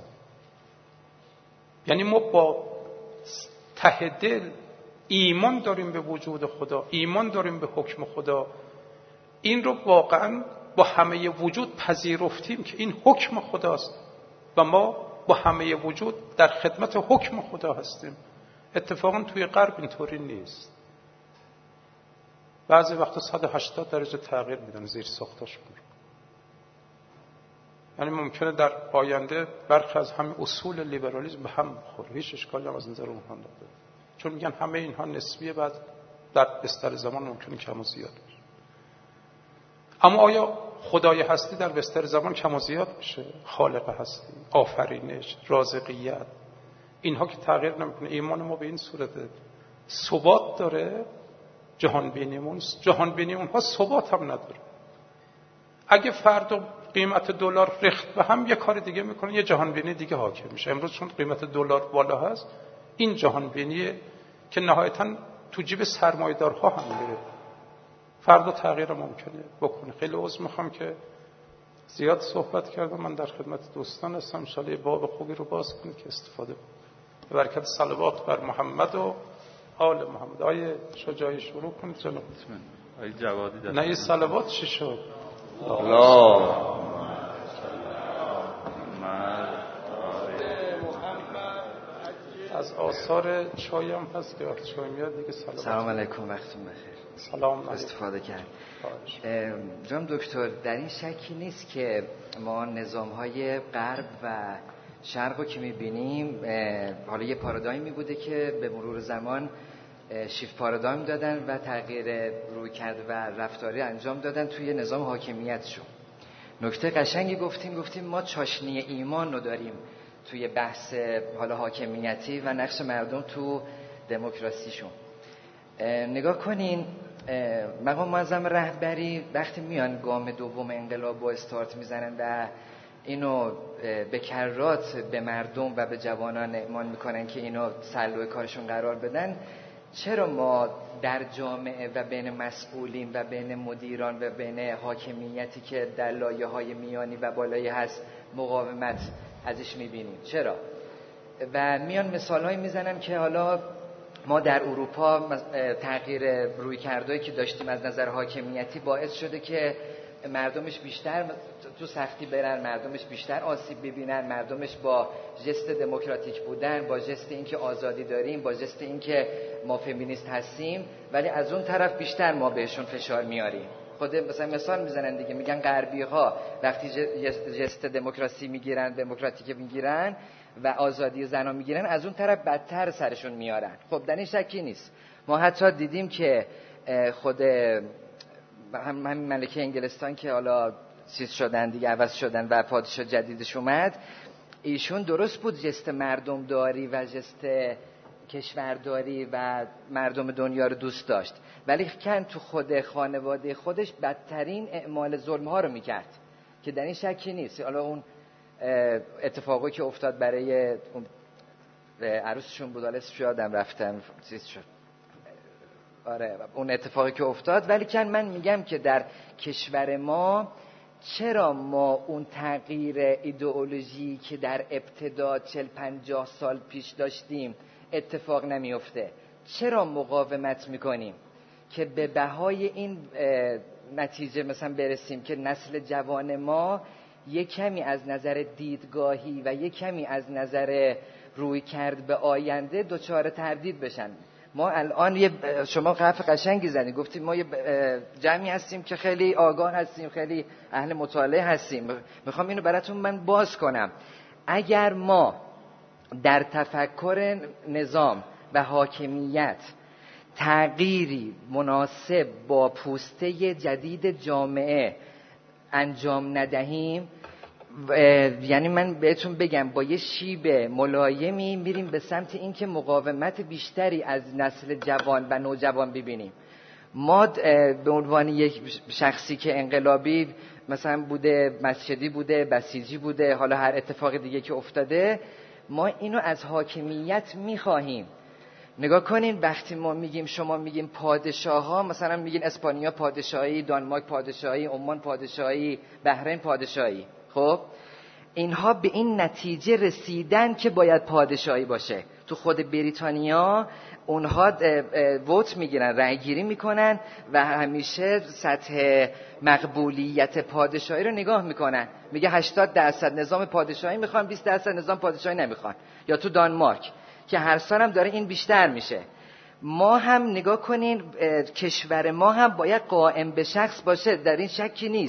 یعنی ما با ته دل ایمان داریم به وجود خدا، ایمان داریم به حکم خدا. این رو واقعا با همه وجود پذیرفتیم که این حکم خداست و ما با همه وجود در خدمت حکم خدا هستیم. اتفاقا توی غرب اینطوری نیست. بعضی وقتا صد و هشتاد درجه تغییر میدن زیر ساختاشون. یعنی ممکنه در آینده برخی از همین اصول لیبرالیسم به هم بخوره. هیچ اشکالی هم از نظر اونها نداره، چون میگن همه اینها نسبیه، بعد در بستر زمان ممکنه کم و زیاد بشه. اما آیا خدای هستی در بستر زمان کم و زیاد میشه؟ خالق هستی، آفرینش، رازقیت، اینها که تغییر نمیکنه. ایمان ما به این صورت ثبات داره. جهان بینیمون جهان بینی اونها ثبات هم نداره. اگه فردا قیمت دلار ریخت به هم، یه کار دیگه میکنه، یه جهان بینی دیگه حاکم میشه. امروز چون قیمت دلار بالا هست، این جهان بینیه که نهایتاً تو جیب سرمایه‌دارها هم میره. فردا تغییر ممکنه بکنه. خیلی عذر میخوام که زیاد صحبت کردم. من در خدمت دوستان هستم. ان شاءالله باب خوبی رو باز کنید که استفاده کنید. به برکت صلوات بر محمد و آل محمد. آیه شجاعی شروع کنید جناب. آیه جوادی دست. نه این صلوات چی شد؟ الله از آثار چای هم هست که وقت چای میاد دیگه صلوات. سلام علیکم، وقتتون بخیر. سلام علیکم. استفاده کرد. جناب دکتر، در این شکی نیست که ما نظام‌های غرب و شرق رو که می‌بینیم، حالا یه پارادایمی بوده که به مرور زمان شیفت پارادایم دادن و تغییر رویکرد و رفتاری انجام دادن توی نظام حاکمیتشون. نکته قشنگی گفتیم گفتیم ما چاشنی ایمان رو داریم توی بحث حالا حاکمیتی و نقش مردم تو دموکراسیشون. نگاه کنین، مقام معظم رهبری وقتی میان گام دوم انقلاب با استارت میزنن و اینو به کرات به مردم و به جوانان اعمال میکنن که اینو سلوه کارشون قرار بدن، چرا ما در جامعه و بین مسئولین و بین مدیران و بین حاکمیتی که در لایه‌های میانی و بالایی هست مقاومت ازش میبینیم؟ چرا؟ و میان مثالهایی میزنن که حالا ما در اروپا تغییر رویکردهایی که داشتیم از نظر حاکمیتی باعث شده که مردمش بیشتر تو سختی برن، مردمش بیشتر آسیب ببینن، مردمش با ژست دموکراتیک بودن، با ژست اینکه آزادی داریم، با ژست اینکه ما فمینیست هستیم، ولی از اون طرف بیشتر ما بهشون فشار میاریم. خود مثلا مثال میزنن دیگه، میگن غربی ها وقتی ژست دموکراسی میگیرن، دموکراتیک میگیرن و آزادی زنان میگیرن، از اون طرف بدتر سرشون میارن. خب در این شکی نیست. ما حتی دیدیم که خود همین ملکه انگلستان که حالا چیز شدن دیگه، عوض شدن و پادشاه جدیدش اومد، ایشون درست بود ژست مردم داری و ژست کشورداری و مردم دنیا رو دوست داشت، ولی کن تو خود خانواده خودش بدترین اعمال ظلم ها رو میکرد که در این شکی نیست. حالا اون اتفاقی که افتاد برای عروسشون بود، اسمش یادم رفتم چیز شد، آره اون اتفاقی که افتاد، ولی کن من میگم که در کشور ما چرا ما اون تغییر ایدئولوژی که در ابتدا چهل پنجاه سال پیش داشتیم اتفاق نمیفته؟ چرا مقاومت میکنیم که به بهای این نتیجه مثلا برسیم که نسل جوان ما یک کمی از نظر دیدگاهی و یک کمی از نظر روی کرد به آینده دچار تردید بشن؟ ما الان یه شما حرف قشنگی زدین، گفتیم ما یه جمعی هستیم که خیلی آگاه هستیم، خیلی اهل مطالعه هستیم. میخوام اینو براتون من باز کنم. اگر ما در تفکر نظام و حاکمیت تغییری مناسب با پوسته جدید جامعه انجام ندهیم، یعنی من بهتون بگم با یه شیب ملایمی میریم به سمت این که مقاومت بیشتری از نسل جوان و نوجوان ببینیم. ما به عنوان یک شخصی که انقلابی مثلا بوده، مسجدی بوده، بسیجی بوده، حالا هر اتفاق دیگه که افتاده، ما اینو از حاکمیت میخواهیم. نگاه کنین وقتی ما میگیم، شما میگیم پادشاه ها، مثلا میگین اسپانیا پادشاهی، دانمارک پادشاهی، عمان پادشاهی، بحرین پادشاهی، خب اینها به این نتیجه رسیدن که باید پادشاهی باشه. تو خود بریتانیا اونها ووت میگیرن، رأی گیری میکنن و همیشه سطح مقبولیت پادشاهی رو نگاه میکنن، میگه هشتاد درصد نظام پادشاهی میخوان، بیست درصد نظام پادشاهی نمیخوان. یا تو دانمارک که هر سال هم داره این بیشتر میشه. ما هم نگاه کنین کشور ما هم باید قائم به شخص باشه، در این شکی نیست.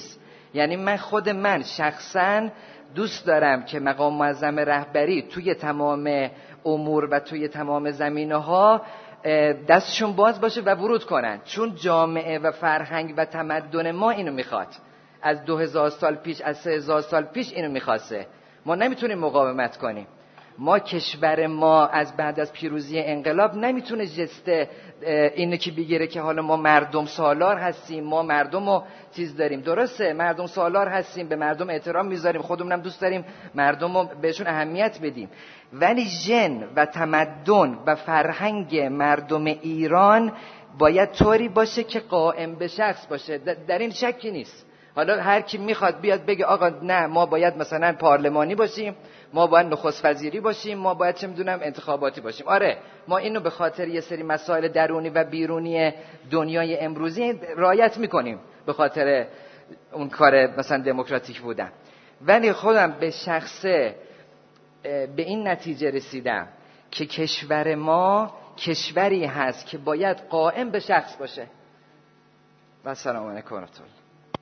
یعنی من خود من شخصا دوست دارم که مقام معظم رهبری توی تمام امور و توی تمام زمینه‌ها دستشون باز باشه و ورود کنن، چون جامعه و فرهنگ و تمدن ما اینو میخواد. از دو هزار سال پیش، از سه هزار سال پیش اینو میخواسته. ما نمیتونیم مقاومت کنیم. ما کشور ما از بعد از پیروزی انقلاب نمیتونه جسته اینو که بگیره که حالا ما مردم سالار هستیم، ما مردم رو چیز داریم. درسته مردم سالار هستیم، به مردم احترام میذاریم، خودمونم دوست داریم مردم رو بهشون اهمیت بدیم، ولی ژن و تمدن و فرهنگ مردم ایران باید طوری باشه که قائم به شخص باشه. در این شکی نیست. حالا هر کی میخواد بیاد بگه آقا نه ما باید مثلا پارلمانی باشیم، ما باید نخست وزیری باشیم، ما باید چه میدونم انتخاباتی باشیم. آره ما اینو به خاطر یه سری مسائل درونی و بیرونی دنیای امروزی رعایت میکنیم، به خاطر اون کار مثلا دموکراتیک بودن. ولی خودم به شخصه به این نتیجه رسیدم که کشور ما کشوری هست که باید قائم به شخص باشه. و سلام علیکم و رحمت الله.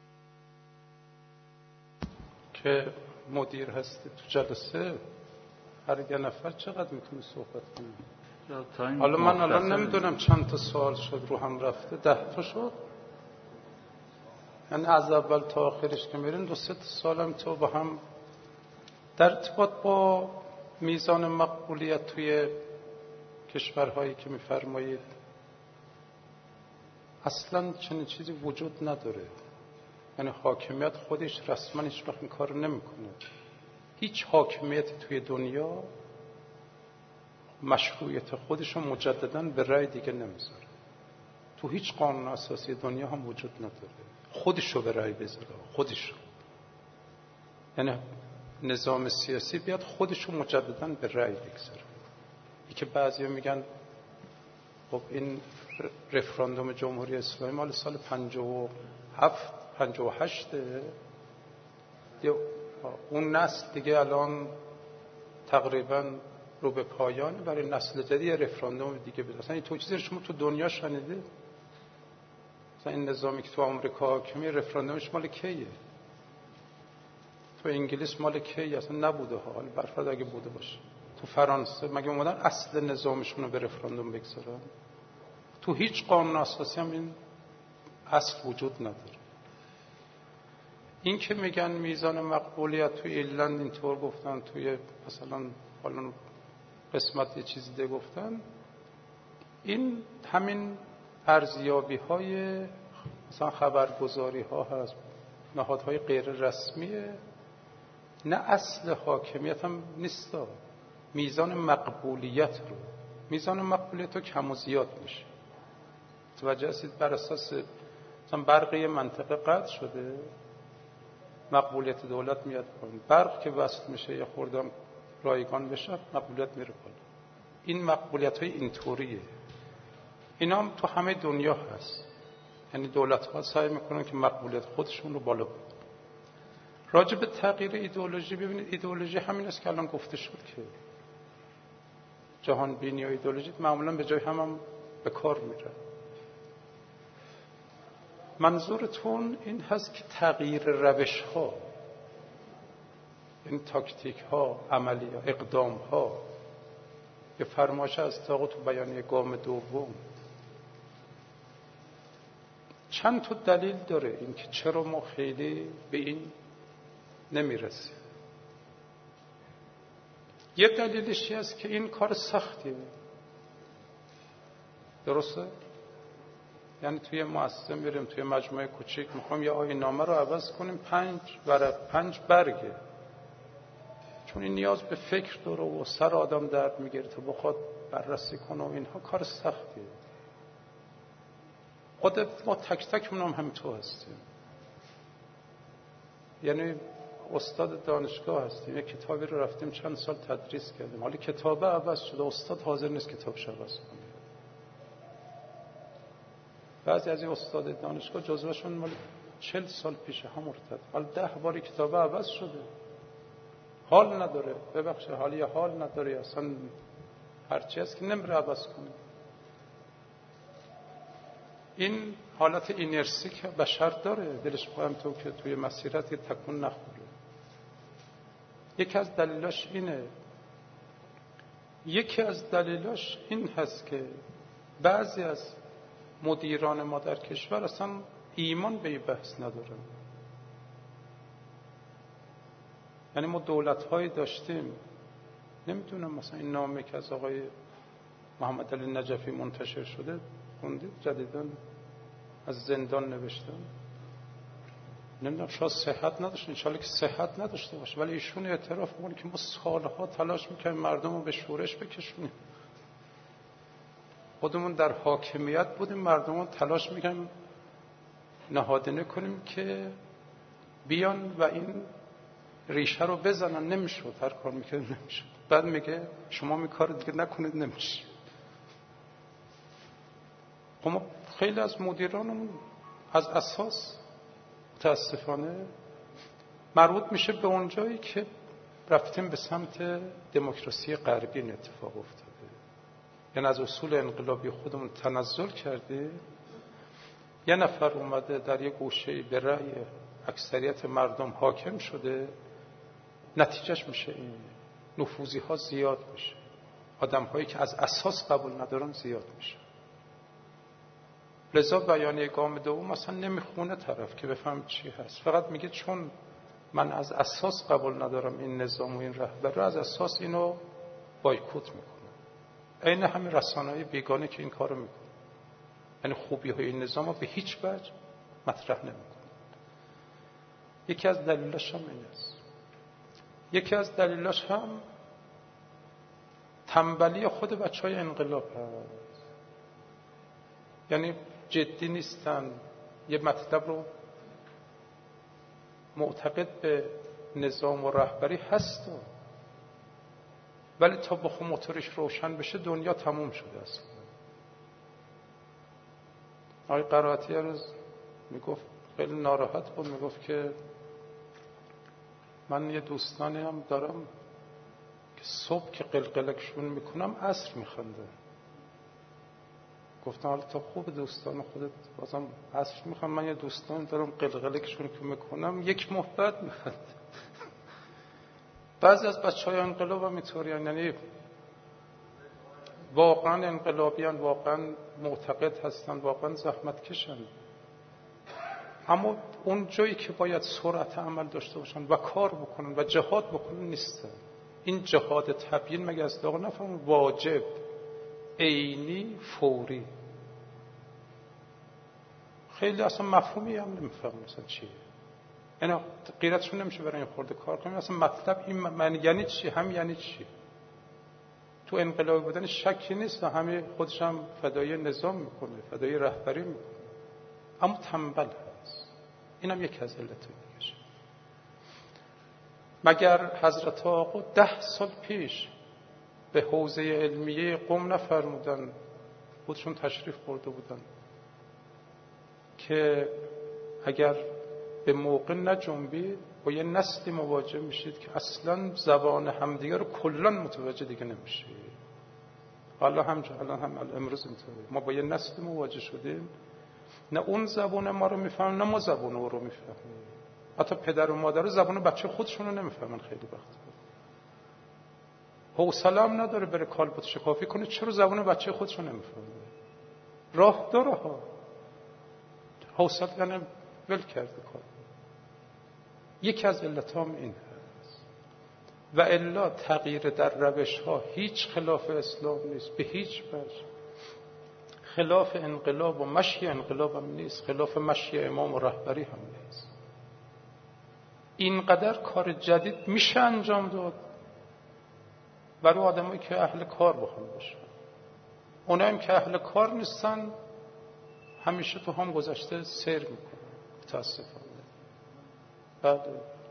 که مدیر هستی تو جلسه هر یه نفر چقدر میتونی صحبت کنی؟ حالا من الان نمیدونم چند تا سوال شد رو هم رفته، ده تا شد، یعنی از اول تا آخرش که میرین دو سه تا سوال هم تو با هم در ارتباط با میزان مقبولیت توی کشورهایی که میفرمایید. اصلا چنین چیزی وجود نداره، یعنی حاکمیت خودش رسما هیچ وقت این کار نمیکنه. هیچ حاکمیتی توی دنیا مشروعیت خودش رو مجددا به رأی دیگه نمیذاره. تو هیچ قانون اساسی دنیا هم وجود نداره خودش رو به رأی بذاره، خودش رو. یعنی نظام سیاسی بیاد خودش رو مجددا به رأی بگذاره. ای که بعضیا میگن خب این رفراندوم جمهوری اسلامی مال سال پنجاه و هفت پنجاه و هشت، اون نسل دیگه الان تقریبا رو به پایان، برای نسل جدید رفراندوم دیگه بده. اصلا این تو چیزی شما تو دنیا شنیده؟ مثلا این نظامی که تو آمریکا حاکمه رفراندومش مال کیه؟ تو انگلیس مال کیه؟ اصلا نبوده ها. حالا برفرض اگه بوده باشه تو فرانسه مگه اومدن اصل نظامشون رو به رفراندوم بگذارن؟ تو هیچ قانون اساسی هم این اصل وجود نداره. این که میگن میزان مقبولیت توی ایرلند اینطور گفتن، توی مثلا حالا قسمت یه چیزی ده گفتن، این همین ارزیابی های مثلا خبرگزاری ها هست، نهادهای غیر رسمیه، نه اصل حاکمیت هم نیست. میزان مقبولیت رو میزان مقبولیت رو کم و زیاد میشه. توجه هستید؟ بر اساس مثلا برق یه منطقه قطع شده، مقبولیت دولت میاد پایین. برق که وصل میشه یا خوردم رایگان بشه، مقبولیت میره بالا. این مقبولیت های اینطوریه. اینا هم تو همه دنیا هست. یعنی دولت ها سعی میکنن که مقبولیت خودشون رو بالا ببرن. راجع به تغییر ایدئولوژی، ببینید ایدئولوژی همین است که الان گفته شد که جهان بینی و ایدئولوژی معمولا به جای هم, هم به کار میره. منظورتون این هست که تغییر روش ها، این تاکتیک ها، عملی ها، اقدام ها، یه فرمایش از تاقو تو بیانیه گام دوم چند تا دلیل داره این که چرا ما خیلی به این نمیرسیم. یه دلیلش هست که این کار سختیه. درسته؟ یعنی توی مؤسسه میریم توی مجموعه کوچیک میخوام یه آیین‌نامه رو عوض کنیم، پنج ورق پنج برگه، چون این نیاز به فکر داره و سر آدم درد میگیره تا بخواد بررسی کنه و اینها کار سختیه. خود ما تک تک منم هم تو هستیم. یعنی استاد دانشگاه هستیم، یک کتابی رو رفتیم چند سال تدریس کردیم، حالا کتابه عوض شده، استاد حاضر نیست کتابش عوض کنه. بعضی از این استاد دانشگاه جزوهشون مال چل سال پیشه هم مرتد، حالا ده باری کتابه عوض شده، حال نداره. ببخشید حالا یا حال نداره یا اصلا هرچی هست که نمیره عوض کنه. این حالت اینرسی که بشر داره، دلش با هم تو که توی مسیرت یه تکون نخوره. یکی از دلیلاش اینه یکی از دلیلاش این هست که بعضی از مدیران ما در کشور اصلا ایمان به این بحث ندارن. یعنی ما دولت‌هایی داشتیم، نمیدونم مثلا این نامه که از آقای محمد علی نجفی منتشر شده خوندید جدیداً از زندان نوشتن، نمیدونم شاید صحت نداشته، انشالله که صحت نداشته باشه، ولی ایشون اعتراف میکنه که ما سالها تلاش میکنیم مردم رو به شورش بکشونیم. خودمون در حاکمیت بودیم، مردم رو تلاش میکنیم نهادینه کنیم که بیان و این ریشه رو بزنن. نمیشد، هر کار میکنه نمیشد. بعد میگه شما می کار دیگه نکنید، نمیشه. ما خیلی از مدیرانمون از اساس متاسفانه مربوط میشه به اون جایی که رفتیم به سمت دموکراسی غربی این اتفاق افتاده. یعنی از اصول انقلابی خودمون تنزل کرده، یه نفر اومده در یک گوشه به رأی اکثریت مردم حاکم شده، نتیجهش میشه این نفوذی ها زیاد میشه، آدم هایی که از اساس قبول ندارن زیاد میشه. لذا بیانیه گام دوم اصلا نمیخونه طرف که بفهم چی هست، فقط میگه چون من از اساس قبول ندارم این نظام و این رهبر رو، از اساس اینو بایکوت میکنم. عین همین رسانه‌های بیگانه که این کارو میکنه، یعنی خوبی های این نظام رو به هیچ وجه مطرح نمیکنه. یکی از دلیلاش هم این است. یکی از دلیلاش هم تنبلی خود بچهای انقلاب هست. یعنی جدی نیستن، یه مطلب رو معتقد به نظام و رهبری هست، ولی تا بخو موتورش روشن بشه دنیا تموم شده است. آقای قرائتی روز میگفت، خیلی ناراحت بود، میگفت که من یه دوستانی هم دارم که صبح که قلقلکشون میکنم عصر میخنده. گفتم حالا تا خوب دوستان خودت بازم عصر میخوام، من یه دوستان دارم قلقلکشون که میکنم یک ماه بعد میخنده. بعضی از بچه های انقلاب هم اینطوری، یعنی واقعا انقلابیان، واقعا معتقد هستن، واقعا زحمت کشن، اما اون جایی که باید سرعت عمل داشته باشن و کار بکنن و جهاد بکنن نیستن. این جهاد تبیین مگه از داغ نفهم واجب، عینی، فوری. خیلی اصلا مفهومی هم نمیفهم مثلا چیه، یعنی غیرتشون نمیشه برای این خورده کار کنیم. اصلا مطلب این من یعنی چی، هم یعنی چی. تو انقلابی بودن شکی نیست و همه خودش هم فدای نظام میکنه، فدای رهبری میکنه، اما تنبل هست. این هم یکی از علتهای دیگه. مگر حضرت آقا ده سال پیش به حوزه علمیه قم نفرمودن، خودشون تشریف برده بودن که اگر به موقع نجنبید با یه نسلی مواجه میشید که اصلا زبان همدیگه رو کلا متوجه دیگه نمیشید. حالا هم الان هم امروز اینطوره، ما با یه نسلی مواجه شدیم نه اون زبان ما رو میفهمن نه ما زبان او رو میفهمیم. حتی پدر و مادر زبان بچه خودشون رو نمیفهمن. خیلی وقت حوصله هم نداره بره کالبد شکافی کنه، چرا زبان بچه خودشون نمیفهمه. راه داره ها، حوصله یعنی ول کرده کار. یکی از علتها هم این هست. و الا تغییر در روش ها هیچ خلاف اسلام نیست، به هیچ وجه. خلاف انقلاب و مشی انقلاب هم نیست، خلاف مشی امام و رهبری هم نیست. اینقدر کار جدید میشه انجام داد برای آدمایی که اهل کار بخوان باشن. اونایی که اهل کار نیستن همیشه تو هم گذشته سیر میکنن متاسفانه. بعد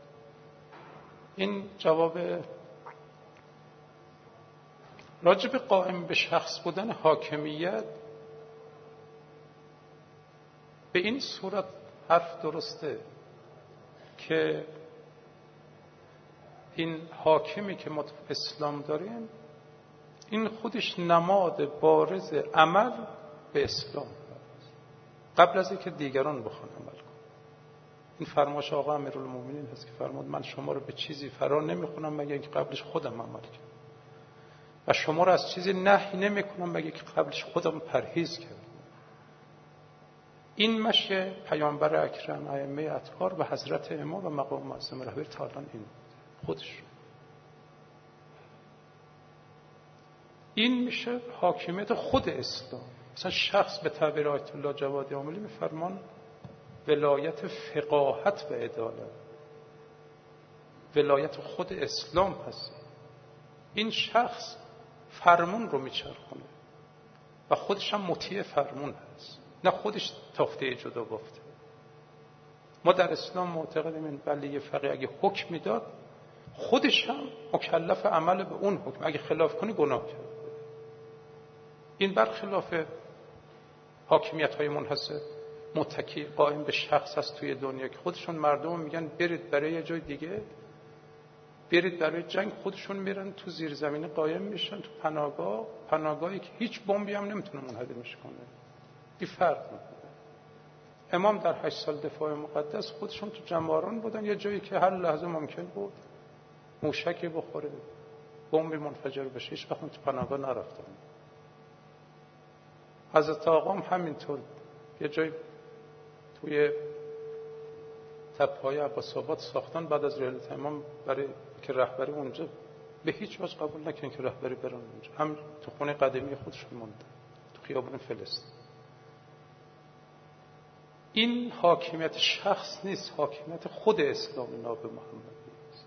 این جواب راجب قائم به شخص بودن حاکمیت به این صورت حرف درسته که این حاکمی که ما تو اسلام داریم این خودش نماد بارز عمل به اسلام هست. قبل از اینکه دیگران بخوان عمل کنن. این فرمایش آقا امیرالمومنین هست که فرمود من شما رو به چیزی فرا نمیخونم مگر اینکه قبلش خودم عمل کنم و شما رو از چیزی نهی نمیکنم مگر اینکه قبلش خودم پرهیز کردم. این مشه پیامبر اکرم، ائمه اطهار و حضرت امام و مقام معظم رهبری تا الان این خودش. این میشه حاکمیت خود اسلام. مثلا شخص به تعبیر آیت الله جوادی عاملی میفرمان ولایت فقاهت و عدالت، ولایت خود اسلام هست. این شخص فرمون رو میچرخونه و خودش هم مطیع فرمون هست، نه خودش تافته جدا بافته. ما در اسلام معتقدیم این ولی فقیه اگه حکم میداد خودش هم مکلف عمل به اون حکم، اگه خلاف کنی گناه کرد. این برخلاف حاکمیت های منحصر متکی قائم به شخص هست توی دنیا که خودشون مردم میگن برید برای یه جای دیگه، برید برای جنگ، خودشون میرن تو زیر زمین قایم میشن تو پناهگاه، پناهگاهی که هیچ بمبی هم نمیتونه منهدمش کنه. این فرق میکنه. امام در هشت سال دفاع مقدس خودشون تو جماران بودن، یه جایی که هر لحظه ممکن بود موشکی بخوره، بمبی منفجر بشه، هیچ وقت تو پناهگاه نرفتن. حضرت آقا هم همینطور یه جای توی تپه‌های عباس‌آباد ساختن، بعد از رحلت امام برای که رهبری اونجا به هیچ وجه قبول نکردن که رهبری برن اونجا، هم تو خونه قدیمی خودشون موندن تو خیابان فلسطین. این حاکمیت شخص نیست، حاکمیت خود اسلام ناب محمدی است.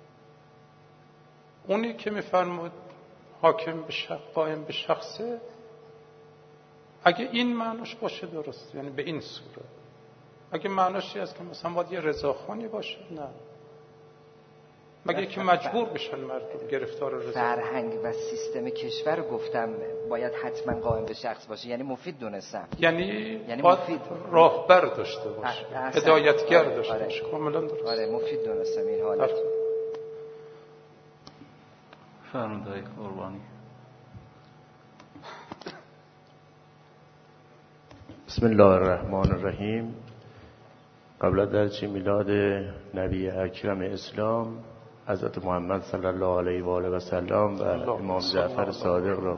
اونی که میفرمود حاکم به شخص، قائم به شخصه، اگه این معناش باشه درست، یعنی به این صورت. اگه معناش است که مثلا باید یه رضاخوانی باشه، نه، مگه که مجبور بشن مردم گرفتار رضاخوانی. فرهنگ و سیستم کشور رو گفتم باید حتما قائم به شخص باشه، یعنی مفید دونستم، یعنی یعنی باید مفید راهبر داشته باشه، هدایتگر داشته باشه. کاملا درست. آره مفید دونستم این حالت. فرمودای قربانی. بسم الله الرحمن الرحیم. قبل از درچه میلاد نبی اکرم اسلام حضرت محمد صلی الله علیه و آله و سلم و امام جعفر صادق را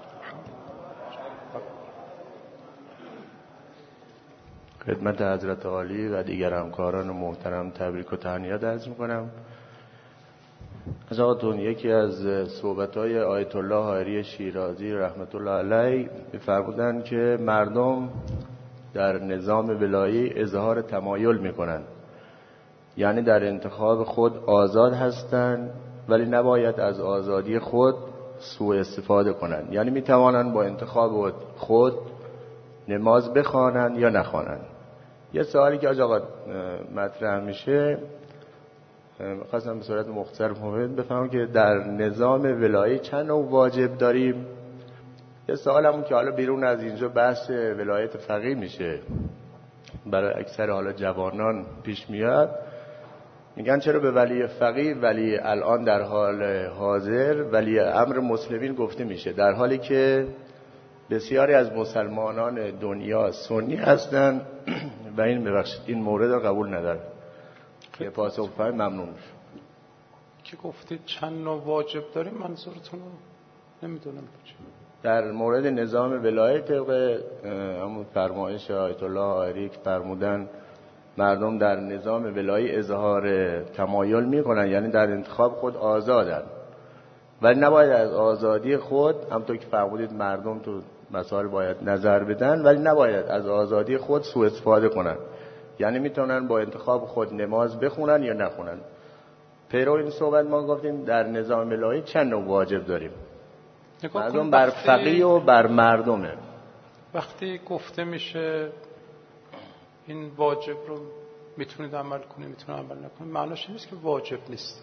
خدمت حضرت عالی و دیگر همکاران محترم تبریک و تهنیت عرض می‌کنم. حضرتون یکی از صحبت‌های آیت الله حائری شیرازی رحمت الله علیه می‌فرمودند که مردم در نظام ولایی اظهار تمایل می‌کنند، یعنی در انتخاب خود آزاد هستند ولی نباید از آزادی خود سوء استفاده کنند، یعنی می‌توانند با انتخاب خود نماز بخوانند یا نخوانند. یه سوالی که آقا مطرح میشه خواستم به صورت مختصر مفید بفهمم که در نظام ولایی چند نوع واجب داریم. یه سوال همون که حالا بیرون از اینجا بحث ولایت فقیه میشه برای اکثر حالا جوانان پیش میاد، میگن چرا به ولی فقیه ولی الان در حال حاضر ولی امر مسلمین گفته میشه، در حالی که بسیاری از مسلمانان دنیا سنی هستن و این ببخشید این مورد رو قبول ندارن. یه پاسخ بفرمایید ممنون میشم. که گفتید چند نوع واجب داریم، منظورتون رو نمیدونم چی. در مورد نظام ولایت طبق همون فرمایش آیت الله حائری که فرمودن مردم در نظام ولایی اظهار تمایل میکنن، یعنی در انتخاب خود آزادن ولی نباید از آزادی خود، همونطور که فرمودید مردم تو مسائل باید نظر بدن ولی نباید از آزادی خود سوء استفاده کنن، یعنی میتونن با انتخاب خود نماز بخونن یا نخونن. پیرو این صحبت ما گفتیم در نظام ولایی چند نوع واجب داریم، مردم بر فقیه و بر مردمه. وقتی گفته میشه این واجب رو میتونید عمل کنید میتونید عمل نکنید، معناش نیست که واجب نیست،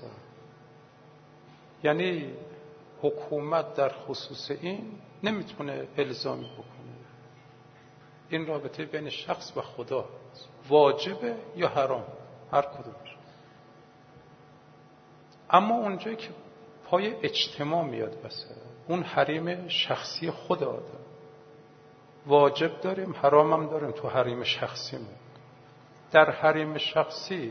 یعنی حکومت در خصوص این نمیتونه الزامی بکنه. این رابطه بین شخص و خدا واجبه یا حرام، هر کدومش. اما اونجایی که پای اجتماع میاد بسه، اون حریم شخصی خود آدم واجب داریم، حرام هم داریم تو حریم شخصیمون. در حریم شخصی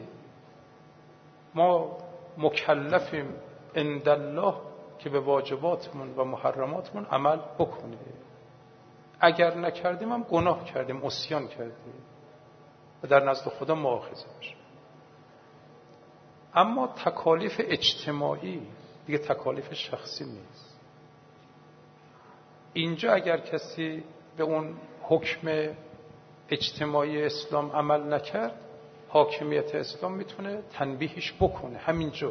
ما مکلفیم عند الله که به واجباتمون و محرماتمون عمل بکنیم. اگر نکردیم هم گناه کردیم، عصیان کردیم و در نزد خدا مؤاخذه میشیم. اما تکالیف اجتماعی دیگه تکالیف شخصی نیست. اینجا اگر کسی به اون حکم اجتماعی اسلام عمل نکرد، حاکمیت اسلام میتونه تنبیهش بکنه همینجا.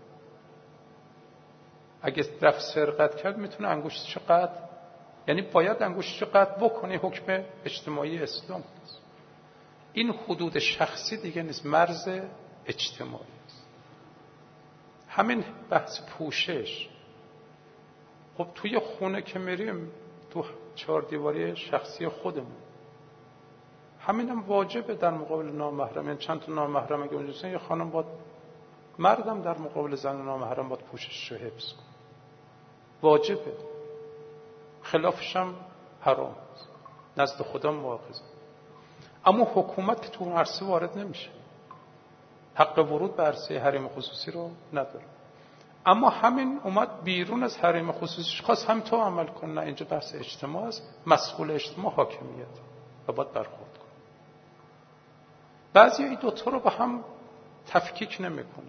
اگه رفت سرقت کرد میتونه انگشتش قطع، یعنی باید انگشتش قطع بکنه. حکم اجتماعی اسلام هست. این حدود شخصی دیگه نیست، مرز اجتماعی است. همین بحث پوشش، خب توی خونه که میریم تو چهار دیواری شخصی خودمون، همینم واجبه در مقابل نامحرم. یعنی چند تا نامحرم اگه اونجا یه خانم باید، مردم در مقابل زن نامحرم باید پوشش رو حفظ کنه، واجبه. خلافش هم حرام است، نزد خدا مؤاخذه. اما حکومت که تو اون عرصه وارد نمیشه، حق ورود به عرصه حریم خصوصی رو نداره. اما همین اومد بیرون از حریم خصوصیش، خواست هم تو عمل کن. نه، اینجا بحث اجتماع است، مسئول اجتماع حاکمیت و باید برخورد کن. بعضی این دوتا رو با هم تفکیک نمیکنه.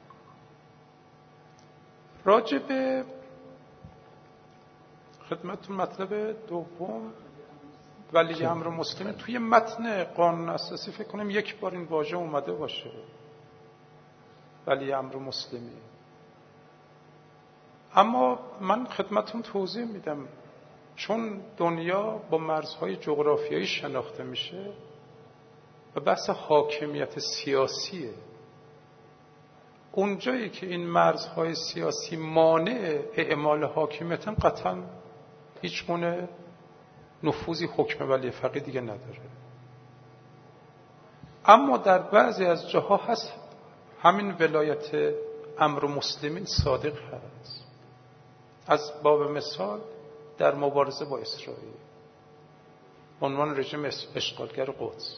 راجع به خدمتتون مطلب دوم، ولی امر مسلمین، توی متن قانون اساسی فکر کنم یک بار این واژه اومده باشه، ولی امر مسلمین. اما من خدمتتون توضیح میدم، چون دنیا با مرزهای جغرافیایی شناخته میشه و بحث حاکمیت سیاسیه، اونجایی که این مرزهای سیاسی مانع اعمال حاکمیت هم قطعا هیچ گونه نفوذی حکم ولی فقیه دیگه نداره. اما در بعضی از جاها هست همین ولایت امر مسلمین صادق هست. از باب مثال در مبارزه با اسرائیل، عنوان رژیم اشغالگر قدس،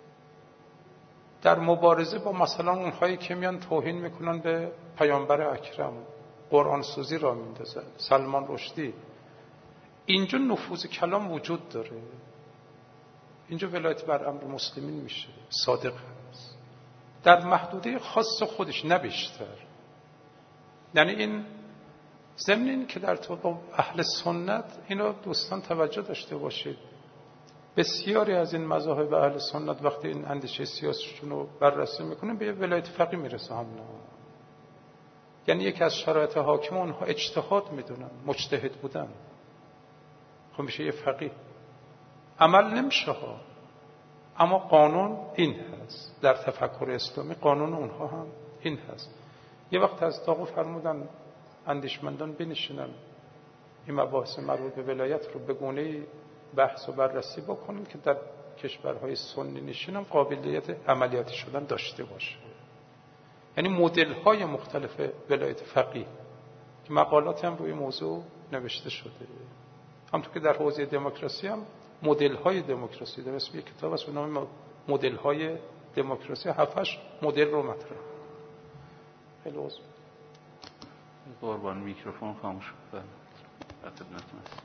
در مبارزه با مثلا اونهایی که میان توهین میکنن به پیامبر اکرم، قرآن سوزی را میندازن، سلمان رشدی، اینجا نفوذ کلام وجود داره. اینجا ولایت بر امر مسلمین میشه، صادق هست در محدوده خاص خودش، نه بیشتر. یعنی این ضمن این که در طب اهل سنت، اینو دوستان توجه داشته باشید، بسیاری از این مذاهب اهل سنت وقتی این اندیشه سیاسیشون رو بررسی میکنن به ولایت فقیه میرسه هم نه. یعنی یکی از شرایط حاکم اونها اجتهاد میدونن، مجتهد بودن، خب میشه یه فقیه. عمل نمیشه ها، اما قانون این هست. در تفکر اسلامی قانون اونها هم این هست. یه وقت از داغو فرمودن اندیشمندان بنشینن این مباحث مربوط به ولایت رو به گونه‌ای بحث و بررسی بکنیم که در کشورهای سنی نشین هم قابلیت عملیاتی شدن داشته باشه. یعنی مدل‌های مختلف ولایت فقیه که مقالات هم روی موضوع نوشته شده. همونطور که در حوزه دموکراسی هم مدل‌های دموکراسی در اسم یک کتاب است به نام مدل‌های دموکراسی، هفتش مدل رو مطرح. خیلی عذر قربان، میکروفون خاموش شد. خدمتتون هست.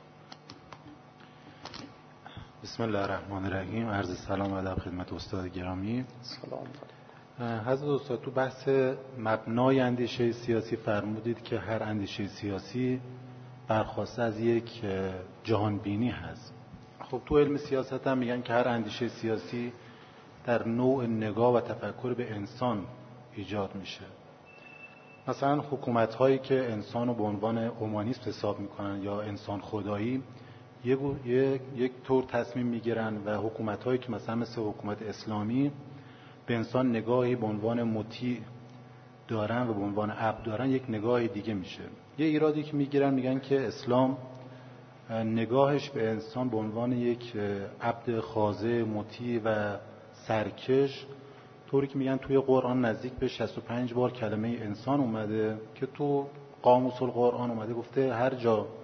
بسم الله الرحمن الرحیم. عرض سلام و ادب خدمت استاد گرامی. سلام. حضرت استاد، تو بحث مبنای اندیشه سیاسی فرمودید که هر اندیشه سیاسی برخواسته از یک جهان بینی هست. خب تو علم سیاست هم میگن که هر اندیشه سیاسی در نوع نگاه و تفکر به انسان ایجاد میشه. مثلا حکومت هایی که انسان رو به عنوان اومانیسم حساب میکنن یا انسان خدایی یک یک طور تصمیم میگیرن، و حکومت هایی که مثلا مثل حکومت اسلامی به انسان نگاهی به عنوان مطیع دارن و به عنوان عبد دارن، یک نگاهی دیگه میشه. یه ایرادی که میگیرن میگن که اسلام نگاهش به انسان به عنوان یک عبد خاضع مطیع و سرکش، طوری که میگن توی قرآن نزدیک به شصت و پنج بار کلمه انسان اومده که تو قاموس القرآن اومده گفته هر جا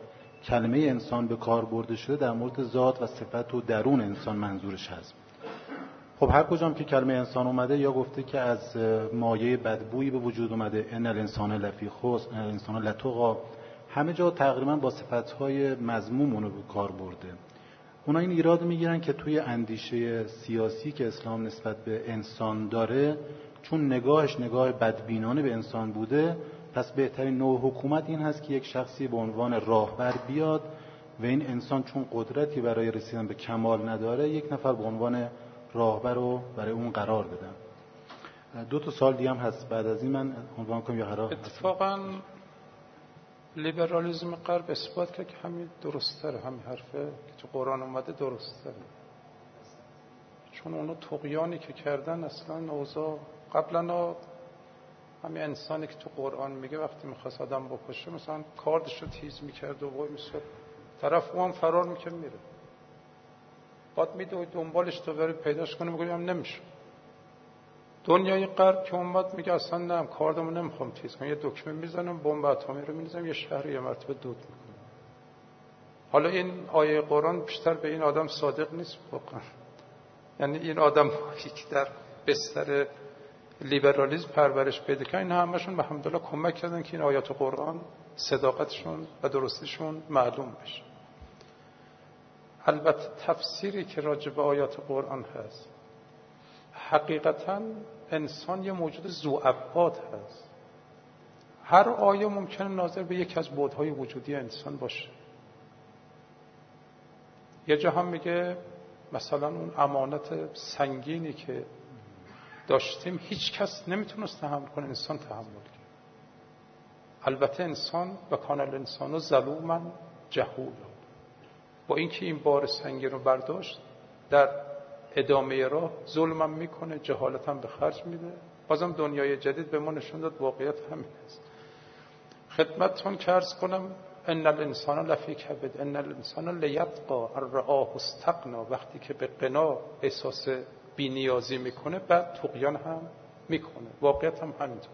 کلمه انسان به کار برده شده در مورد ذات و صفت و درون انسان منظورش هست. خب هر کجام که کلمه انسان اومده یا گفته که از مایه بدبویی به وجود اومده، ان الانسان لفی خسر، انسان لتقی، همه جا تقریبا با صفت‌های مذموم اونو به کار برده. اونا این ایراد میگیرن که توی اندیشه سیاسی که اسلام نسبت به انسان داره، چون نگاهش نگاه بدبینانه به انسان بوده، پس بهترین نوع حکومت این هست که یک شخصی به عنوان راهبر بیاد و این انسان چون قدرتی برای رسیدن به کمال نداره، یک نفر به عنوان راهبر رو برای اون قرار بدن. دو تا سال دیگه هم هست بعد از این من عنوان کنم یا هر اتفاقا لیبرالیسم غرب اثبات کرد که همین درسته، همین حرفه که تو قرآن اومده درسته، چون اونو طغیانی که کردن اصلا اوضاع قبلا همین انسانی که تو قرآن میگه وقتی میخواست آدم بکشه مثلا کاردش رو تیز میکرد و وای میسد طرف اون فرار میکنه میره، بعد میدوی دنبالش تو بری پیداش کنه میگه هم نمیشه. دنیای غرب که اومد میگه اصلا نه، کاردمو نمیخوام تیز کنم، یه دکمه میزنم بمب اتمی رو میزنم یه شهر یه مرتبه دود میکنم. حالا این آیه قرآن بیشتر به این آدم صادق نیست واقعا، یعنی این آدم که در بستر لیبرالیسم پرورش پیدا کردن این همشون به الحمدلله کمک کردن که این آیات قرآن صداقتشون و درستیشون معلوم بشه. البته تفسیری که راجع به آیات قرآن هست، حقیقتاً انسان یه موجود ذو ابعاد هست، هر آیه ممکنه ناظر به یک از بعدهای وجودی انسان باشه. یه جا هم میگه مثلا اون امانت سنگینی که داشتیم هیچ کس نمیتونست تحمل کنه، انسان تحمل کرد. البته انسان و کان الانسان ظلوما جهولا، با اینکه این بار سنگین رو برداشت در ادامه راه ظلمم میکنه، جهالتم به خرج میده. بازم دنیای جدید به ما نشون داد واقعیت همین است. خدمتتون که عرض کنم ان الانسان لفی کبد، ان الانسان لیطغی ان رآه استغنا، وقتی که به غنا احساس بی‌نیازی میکنه بعد طغیان هم میکنه. واقعیت هم همینطور.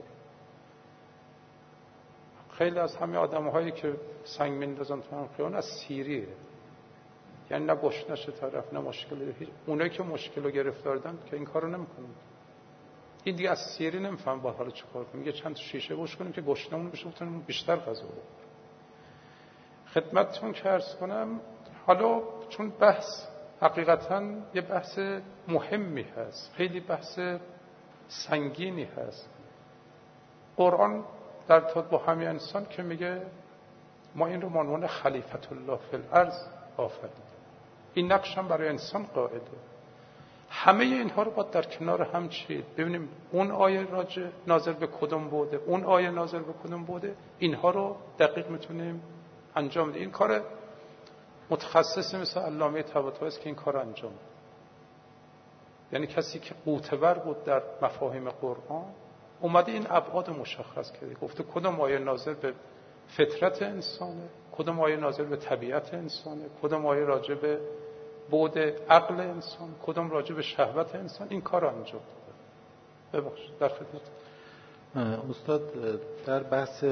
خیلی از همه آدم‌هایی که سنگ میندازن تو هم خیابون از سیریه، یعنی نه گشنش طرف نه مشکل، اونایی که مشکل رو گرفتار دارن که این کارو نمیکنن. این دیگه از سیری نمیفهم با حالا چیکار کنیم، میگه چند شیشه بوش کنیم که گشنمون بشه بتونیم بیشتر غذا بخوریم. خدمتتون که عرض کنم حالا چون بحث حقیقتاً یه بحث مهمی هست، خیلی بحث سنگینی هست. قرآن در ارتباط با همین انسان که میگه ما این رو به عنوان خلیفت الله فی الارض آفریدیم، این نقش هم برای انسان قائله. همه اینها رو باید در کنار هم چید، ببینیم اون آیه راجع ناظر به کدوم بوده، اون آیه ناظر به کدوم بوده، اینها رو دقیق میتونیم انجام بدیم. این کار متخصصی مثل علامه طباطبایی است که این کار انجام بده، یعنی کسی که قوتور بود در مفاهیم قرآن اومده این ابعاد مشخص کرده، گفته کدوم آیه ناظر به فطرت انسانه، کدوم آیه ناظر به طبیعت انسانه، کدوم آیه راجع به بعد عقل انسان، کدوم راجع به شهوت انسان. این کار انجام داده. ببخشید در خدمت استاد. در بحث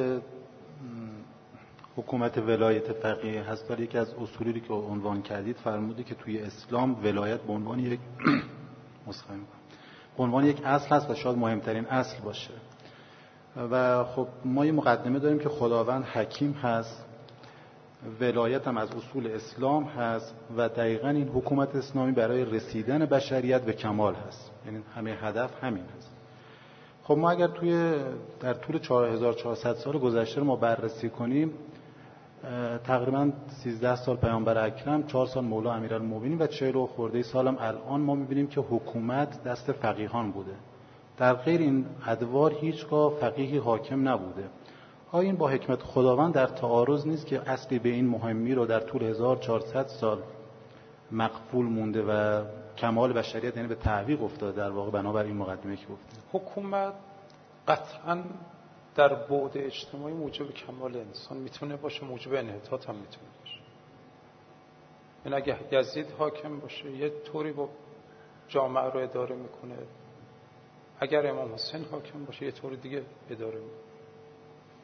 حکومت ولایت فقیه هست، در یکی از اصولی که عنوان کردید فرمودید که توی اسلام ولایت به عنوان یک مسخره به عنوان یک اصل هست و شاید مهمترین اصل باشه. و خب ما یه مقدمه داریم که خداوند حکیم هست، ولایت هم از اصول اسلام هست و دقیقاً این حکومت اسلامی برای رسیدن بشریت به کمال هست، یعنی همه هدف همین هست. خب ما اگر توی در طول چهار هزار و چهارصد سال گذشته رو ما بررسی کنیم، تقریباً سیزده سال پیامبر اکرم، چهار سال مولا امیرالمومنین و چهل و خورده سالم الان ما می‌بینیم که حکومت دست فقیهان بوده. در غیر این ادوار هیچگاه فقیهی حاکم نبوده. آیا این با حکمت خداوند در تعارض نیست که اصلی به این مهمی رو در طول هزار و چهارصد سال مقفول مونده و کمال بشریت یعنی به تعویق افتاده در واقع بنابر این مقدمه که گفتیم؟ حکومت قطعاً در بعد اجتماعی موجب کمال انسان میتونه باشه، موجب انحطاط هم میتونه باشه. یعنی اگه یزید حاکم باشه یه طوری با جامعه رو اداره میکنه، اگر امام حسین حاکم باشه یه طور دیگه اداره میکنه.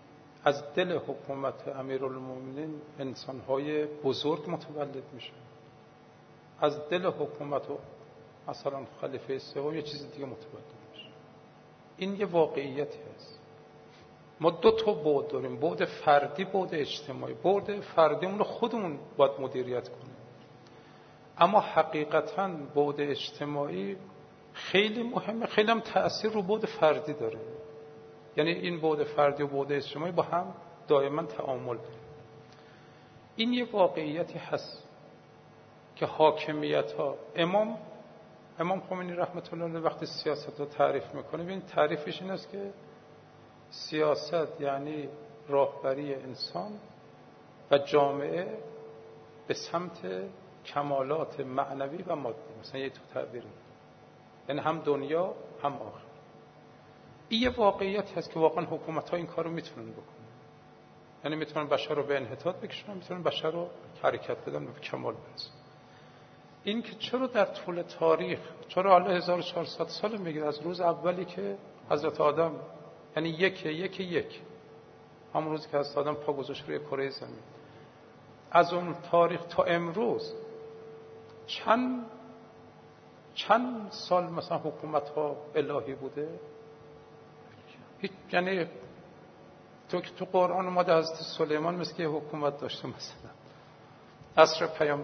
از دل حکومت امیرالمومنین انسان‌های بزرگ متولد میشه، از دل حکومت و مثلا خلیفه سوم یه چیز دیگه متولد میشه. این یه واقعیتی هست. ما دو تا بعد داریم، بعد فردی، بعد اجتماعی. بعد فردیمون رو خودمون باید مدیریت کنیم، اما حقیقتاً بعد اجتماعی خیلی مهمه، خیلی هم تأثیر رو بعد فردی داره. یعنی این بعد فردی و بعد اجتماعی با هم دائما تعامل داره. این یه واقعیتی هست که حاکمیت ها امام امام خمینی رحمت الله علیه وقتی سیاست رو تعریف میکنه، ببین تعریفش این است که سیاست یعنی راهبری انسان و جامعه به سمت کمالات معنوی و مادی. مثلا یه تو تعبیر میکنه، یعنی هم دنیا هم آخرت. این یه واقعیت هست که واقعا حکومت ها این کار رو میتونن بکنن. یعنی میتونن بشر رو به انحطاط بکشونن، میتونن بشر رو حرکت بدن و به کمال برسن. این که چرا در طول تاریخ، چرا حالا هزار و چهارصد سال میگه از روز اولی که حضرت آدم، یعنی یک یک یک همون روزی که حضرت آدم پا گذاشت روی کره زمین، از اون تاریخ تا امروز چند چند سال مثلا حکومت ها الهی بوده؟ هیچ. یعنی تو که تو قرآن اومده حضرت سلیمان مثل که حکومت داشته، مثلا عصر پیامبر،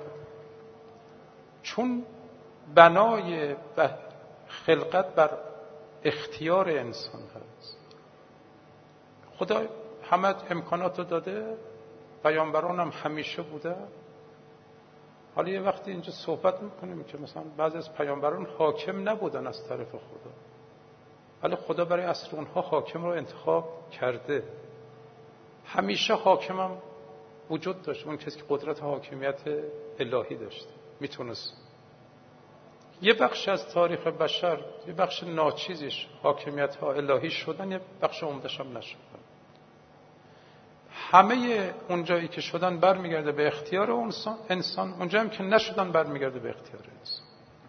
چون بنای خلقت بر اختیار انسان هست. خدا همه امکانات رو داده، پیامبران هم همیشه بوده. حالا یه وقتی اینجا صحبت میکنیم که مثلا بعضی از پیامبران حاکم نبودن از طرف خدا، ولی خدا برای عصر اونها حاکم رو انتخاب کرده. همیشه حاکم هم وجود داشت، اون کسی که قدرت حاکمیت الهی داشته میتونست. یه بخش از تاریخ بشر، یه بخش ناچیزش حاکمیت ها الهی شدن، یه بخش عمدش هم نشدن. همه اونجایی که شدن برمیگرده به اختیار انسان، انسان اونجا هم که نشدن برمیگرده به اختیار انسان.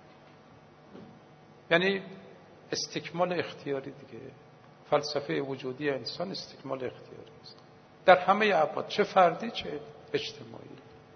یعنی استکمال اختیاری دیگه. فلسفه وجودی انسان استکمال اختیاری است در همه ابعاد، چه فردی چه اجتماعی.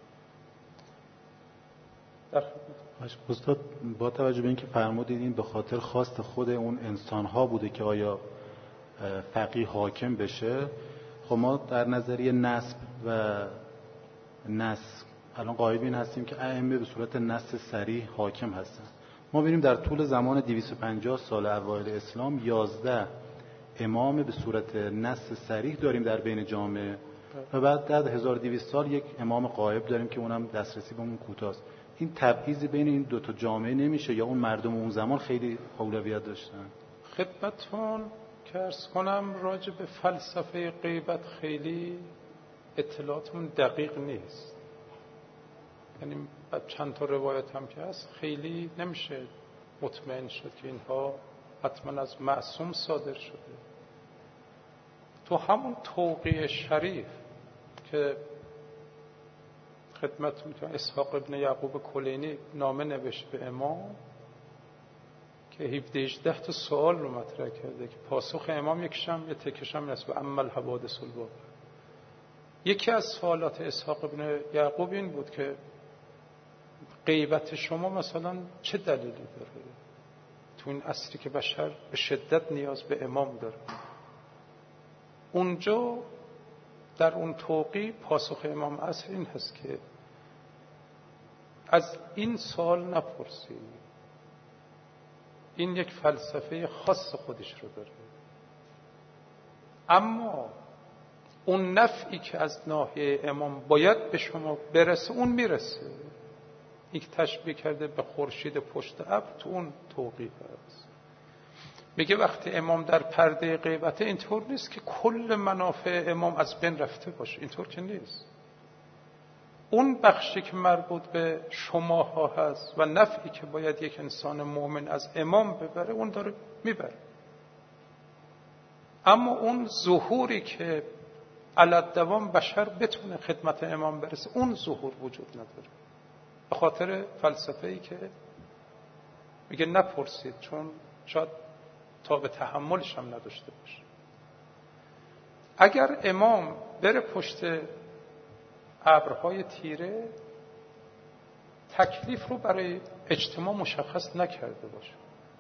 در استاد با توجه به اینکه فرمودید این به خاطر خواست خود اون انسان‌ها بوده که آیا فقیه حاکم بشه، خب ما در نظریه نسب و نسب الان قائلین هستیم که ائمه به صورت نسب صریح حاکم هستن. ما ببینیم در طول زمان دویست و پنجاه سال اوایل اسلام یازده امام به صورت نسب صریح داریم در بین جامعه و بعد در هزار و دویست سال یک امام غایب داریم که اونم دسترسی به اون کوتاست. این تبعیض بین این دو تا جامعه نمیشه یا اون مردم اون زمان خیلی اولویت داشتن؟ خدمتتون که عرض کنم راجع به فلسفه غیبت خیلی اطلاعاتمون دقیق نیست. یعنی چند تا روایت هم که هست خیلی نمیشه مطمئن شد که اینها حتما از معصوم صادر شده. تو همون توقیع شریف که خدمتتون که اسحاق ابن یعقوب کلینی نامه نوشت به امام که هفده هجده تا سوال رو مطرح کرده که پاسخ امام یکشم یه تکشم نسبه عمل حوادث الواقع. یکی از سوالات اسحاق ابن یعقوب این بود که غیبت شما مثلا چه دلیلی داره تو این عصری که بشر به شدت نیاز به امام داره؟ اونجا در اون توقیع پاسخ امام عصر این هست که از این سوال نپرسید، این یک فلسفه خاص خودش رو داره، اما اون نفعی که از ناحیه امام باید به شما برسه اون میرسه. این که تشبیه کرده به خورشید پشت ابر تو اون توقیع هست. میگه وقتی امام در پرده غیبته اینطور نیست که کل منافع امام از بین رفته باشه، اینطور که نیست. اون بخشی که مربوط به شماها هست و نفعی که باید یک انسان مؤمن از امام ببره اون داره میبره، اما اون ظهوری که علت دوام بشر بتونه خدمت امام برسه اون ظهور وجود نداره، به خاطر فلسفه‌ای که میگه نپرسید چون شاید تا به تحملش هم نداشته باشه. اگر امام بره پشت ابرهای تیره، تکلیف رو برای اجتماع مشخص نکرده باشه.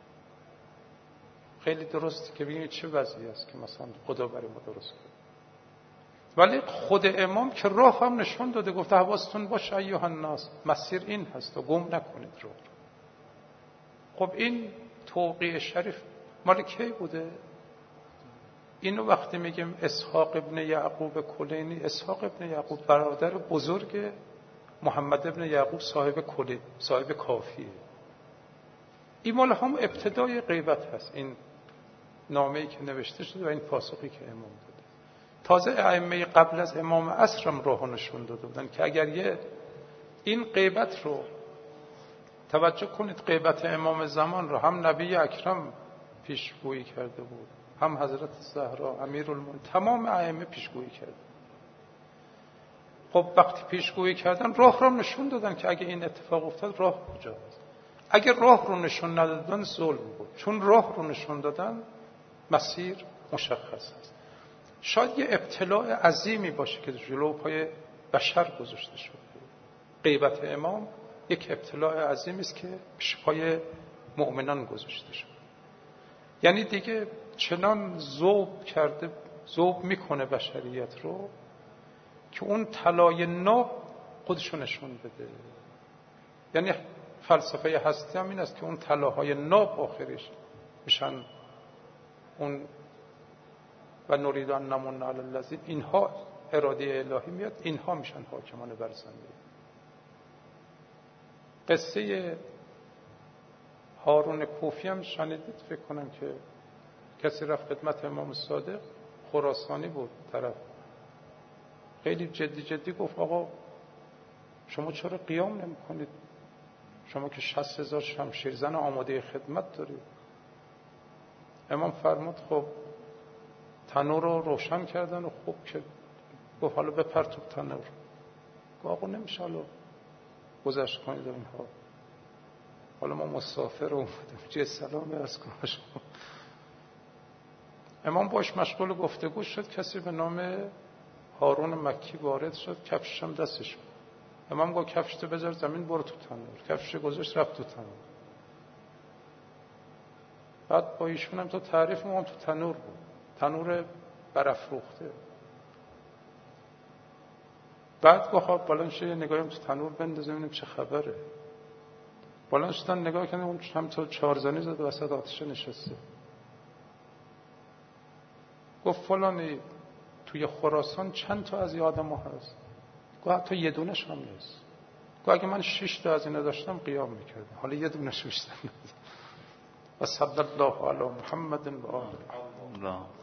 خیلی درسته که ببینید چه وضعی است که مثلا خدا برای ما درست کرد، ولی خود امام که راه هم نشون داده، گفته حواستون باشه ایها الناس، مسیر این هست و گم نکنید رو. خب این توقیع شریف مال کی بوده؟ اینو وقتی میگیم اسحاق ابن یعقوب کلینی، اسحاق ابن یعقوب برادر بزرگ محمد ابن یعقوب صاحب کلی، صاحب کافیه. این مال هم ابتدای غیبت هست، این نامه‌ای که نوشته شده و این پاسخی که امام داده. تازه ائمه قبل از امام عصر هم راه نشون داده بودن که اگر یه این غیبت رو توجه کنید، غیبت امام زمان رو هم نبی اکرم پیشگویی کرده بود، هم حضرت زهرا امیرالمومنین، تمام ائمه پیشگویی کردن. خب وقتی پیشگویی کردن راه رو نشون دادن که اگه این اتفاق افتاد راه کجاست. اگه راه رو نشون ندادن ظلم بود، چون راه رو نشون دادن مسیر مشخص است. شاید یه ابتلاع عظیمی باشه که جلو پای بشر گذاشته شده. غیبت امام یک ابتلاع عظیمی است که پیش پای مؤمنان گذاشته شده. یعنی دیگه چنان ذوب کرده، ذوب میکنه بشریت رو که اون طلای ناب خودشو نشون بده. یعنی فلسفه هستی هم این است که اون طلاهای ناب آخرش میشن اون و نرید ان نمن علی الذین، اینها اراده الهی میاد، اینها میشن حاکمان بر زمین. قصه هارون کوفی هم شنیدید فکر کنم که کسی رفت خدمت امام صادق، خراسانی بود طرف، خیلی جدی جدی گفت آقا شما چرا قیام نمی کنید؟ شما که شصت هزار شمشیرزن آماده خدمت دارید. امام فرمود خب تنور رو روشن کردن و خوب که گفت حالا بپر تو تنور. گفت آقا نمیشه حالا گذشت کنید اینها، حالا ما مسافر اومدیم چه سلام عرض کنم. امام باش مشغول گفتگو شد، کسی به نام هارون مکی وارد شد، کفشش هم دستش بود. امام گفت کفشتو بذار زمین، برو تو تنور. کفشش گذاشت رفت تو تنور. بعد با ایشون هم تو تعریف ما تو تنور بود، تنور برافروخته. بعد گفت خب بلند شو نگاهیم تو تنور بندازیم ببینیم چه خبره. بلند شدن نگاه کردن اون هم تو چهارزنی زد وسط آتش نشسته. گفت فلانی توی خراسان چند تا از این آدم ها هست؟ گفت حتی یه دونش هم نیست. گفت اگه من شش تا از اینا داشتم قیام میکردم، حالا یه دونش بیشتر ندارم. و صلی الله علی محمد و آله.